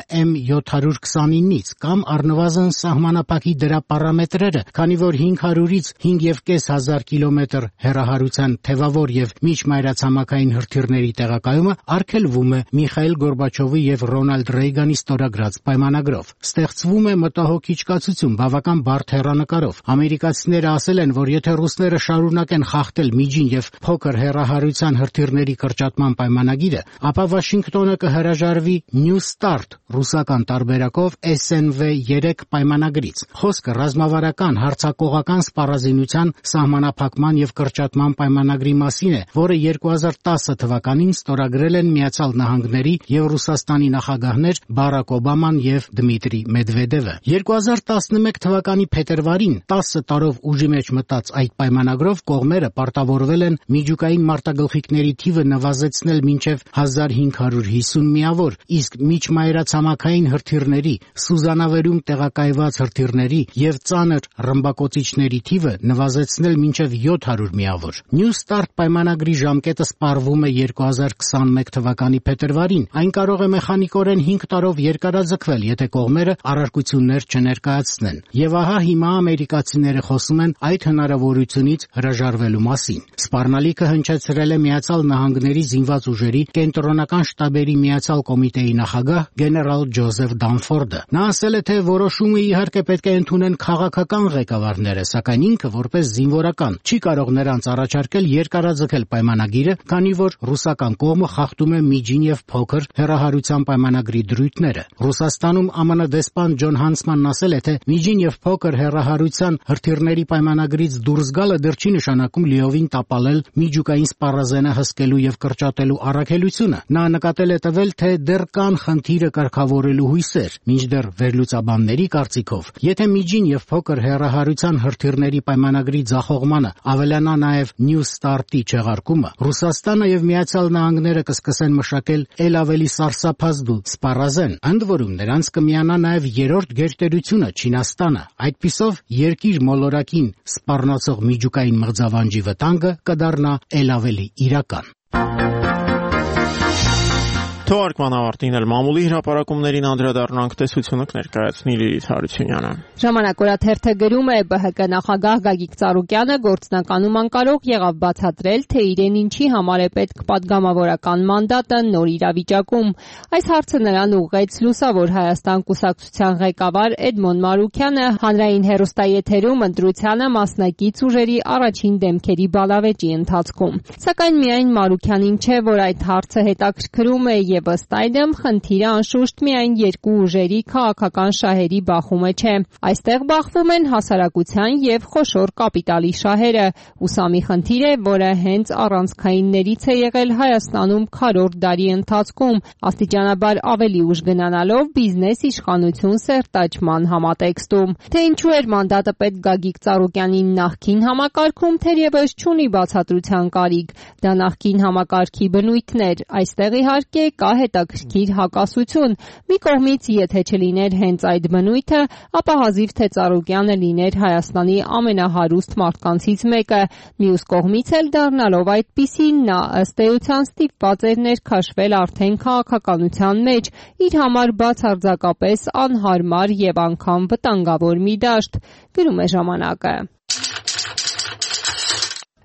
9M729-ից կամ առնվազն սահմանափակի դրա պարամետրերը, քանի որ 500-ից 5.500 կիլոմետր հեռահարության թևավոր եւ միջմայրացամաքային հրթիռների տեղակայումը արգելվում է Միխայիլ Գորբաչովի եւ Ռոնալդ Ռեյգանի ստորագրած պայմանագրով։ Ստեղծվում է մտահոգիչ կացություն բավական բարդ հեռանկարով։ Ամերիկացիները ասել են, որ եթե ռուսները շարունակեն խախտել միջին եւ փոքր հեռահարության հրթիռների կրճատման պայմանագիրը, ապա Վաշինգտոնը կհրաժարվի New Start ռուսական տարբերակով SNV-3 պայմանագրից։ Խոսքը ռազմավարական հարձակողական սպառազինության սահմանափակման եւ կրճատման պայմանագրի մասին է, որը 2010 թվականին ստորագրել են Միացյալ Նահանգների եւ Ռուսաստանի նախագահներ Բարակ Օբաման եւ Դմիտրի Մեդվեդևը։ 2011 թվականի փետրվարին 10 տարով ուժի մեջ մտած այդ պայմանագրով կողմերը պարտավորվել են միջուկային մարտագլխիկների թիվը նվազեցնել մինչև 1550 միավոր, իսկ միջմայրացամաքային հրթիռների, սուզանավերում տեղակայված հրթիռների եւ ծանր ռմբակոծիչների թիվը նվազեցնել մինչև 700 միավոր։ New Start պայմանագրի ժամկետը սպառվում է 2021 թվականի փետրվարին։ Այն կարող է մեխանիկորեն 5 տարով երկարաձգվել, եթե կողմերը առարկություններ չներկայացնեն։ Եվ ահա հիմա ամերիկացիները խոսում են այդ հնարավորությունից հրաժարվելու մասին։ Սպառնալիքը հնչեցրել է Միացյալ Նահանգների զինված ուժերի կենտրոնական շտաբերի Միացյալ կոմիտեի նախագահ գեներալ Ջոզեֆ Դանֆորդը։ Նա ասել է, թե որոշումը իհարկե պետք է ընդունեն քաղաքական ղեկավարները, սակայն ինքը որպես զինվորական չի կարող նրանց առաջարկել երկարաձգել պայմանագիրը, քանի որ ռուսական կողմը խախտում է միջին եւ փոքր հեռահարության պայմանագրի դրույթները։ Ռուսաստանում ԱՄՆ դեսպան Ջոն Հանսմանն ասել է, թե միջին եւ փոքր հեռահարության հրթիռների պայմանագրից դուրս գալը դեռ չի նշանակում լիովին տապալել միջուկային սպառազենը հսկելու եւ կրճատելու առաքելությունը։ Նա նկատել է տվել, թե դեռ կան խնդիրը կարգավորելու հույսեր, մինչդեռ վերլուծաբանների կարծիքով, եթե միջին եւ փոքր հեռահարության հրթիռների պայմանագրի ձախողմանը ավելանա նաեւ New Start-ի չեղարկումը, Ռուսաստանը եւ Միացյալ Նահանգները կսկսեն մշակել ել ավելի սարսափազդու սպառազեն, ընդ որում նրանց կմիանա նաեւ երրորդ գերտերությունը Չինաստանը։ Այդպիսով երկիր մոլորակին սպառնացող միջուկային մղձավանջի վտանգը կդառնա ել ավելի իրական։ Թողարկման ավարտին էլ մամուլի հրապարակումներին անդրադառնանք, տեսությունը կներկայացնի Լիլիթ Հարությունյանը։ Ժամանակ օրաթերթը գրում է, ԲՀԿ նախագահ Գագիկ Ծառուկյանը գործնականում անկարող եղավ բացատրել, թե իրեն ինչի համար է պետք падգամավորական մանդատը նոր իրավիճակում։ Այս հարցը նրան ուղղեց Լուսավոր Հայաստան կուսակցության ղեկավար Էդմոն Մարուքյանը հանրային հեռուստաեթերում ընտրությանը մասնակից ուժերի առաջին դեմքերի բալավեճի ընթացքում։ Սակայն միայն Մարուքյանին չէ, որ այդ հարցը հետաքրքրում է եւ ըստ այդմ խնդիրը անշուշտ միայն երկու ուժերի քաղաքական շահերի բախումը չէ։ Այստեղ բախվում են հասարակության եւ խոշոր կապիտալի շահերը։ Ուսամի խնդիր է, որը հենց առանցքայիններից է եղել Հայաստանում քառորդ դարի ընթացքում, աստիճանաբար ավելի ուժ գնանալով բիզնես իշխանություն սերտաճման համատեքստում։ Թե ինչու էր մանդատը պետք Գագիկ Ծառուկյանին նախկին համակարգում, թերևս չունի բացատրության կարիք։ Դա նախկին համակարգի բնույթն էր։ Այստեղ իհարկե կա հետաքրքիր հակասություն։ Մի կողմից, եթե չլիներ հենց այդ բնույթը, ապա հազիվ թե Ծառուկյանը լիներ Հայաստանի ամենահարուստ մարդկանցից մեկը։ Մյուս կողմից էլ դառնալով այդպիսին, նա ըստ էության ստիպված էր ներքաշվել արդեն քաղաքականության մեջ, իր համար բացարձակապես անհարմար եւ անգամ վտանգավոր մի դաշտ, գրում է ժամանակը։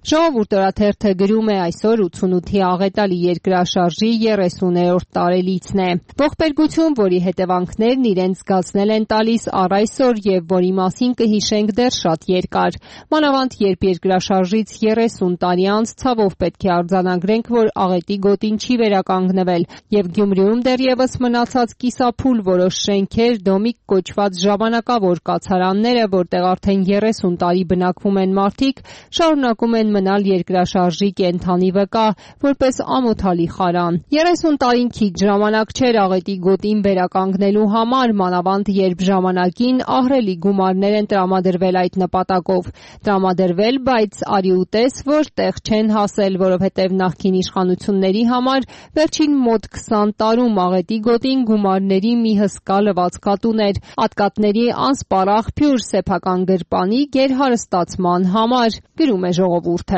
Ժողովուրդ օրաթերթը գրում է այսօր 88-ի աղետալի երկրաշարժի 30-րդ տարելիցն է։ Ողբերգություն, որի հետևանքներն իրենց զգացնել են տալիս առ այսօր եւ որի մասին կհիշենք դեռ շատ երկար։ Մանավանդ երբ երկրաշարժից 30 տարի անց ցավով պետք է արձանագրենք, որ աղետի գոտին չի վերականգնվել եւ Գյումրիում դեռևս մնացած կիսափուլ որոշ շենքեր, դոմիկ կոչված ժամանակավոր կացարանները, որտեղ արդեն 30 տարի բնակվում են մարդիկ, շարունակում են մնալ երկրաշարժի կենթանի վկա, որպես ամոթալի խարան։ 30 տարին քիչ ժամանակ չէր աղետի գոտին վերականգնելու համար, մանավանդ երբ ժամանակին ահռելի գումարներ են տրամադրվել այդ նպատակով։ Տրամադրվել, բայց արի ու տես, որ տեղ չեն հասել, որովհետև նախկին իշխանությունների համար վերջին մոտ 20 տարում աղետի գոտին գումարների մի հսկա լվացքատուն էր, ատկատների անսպառ աղբյուր սեփական գրպանի գերհարստացման համար, գրում է Ժողովուրդը։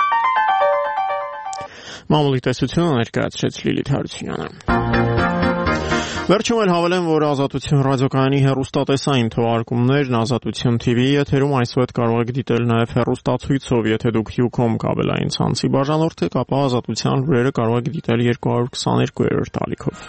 Մամուլի տեսությունը ներկայացրեց Լիլիթ Հարությունյանը։ Վերջում էլ հավելեմ, որ Ազատություն ռադիոկայանի հեռուստատեսային թողարկումներն Ազատություն TV եթերում այսօր կարող եք դիտել նաև հեռուստացույցով, եթե դուք Ucom կաբելային ցանցի բաժանորդ եք, ապա Ազատության լուրերը կարող եք դիտել 222-րդ ալիքով։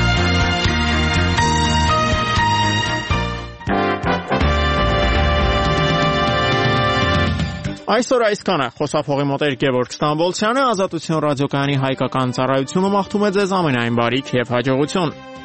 Այսօր այսքանը խոսափողի մոտ էր Գևորգ Ստամբոլցյանը, Ազատություն ռադիոկայանի հայկական ծառայությունը մաղթում է ձեզ ամենայն բարիք եւ հաջողություն։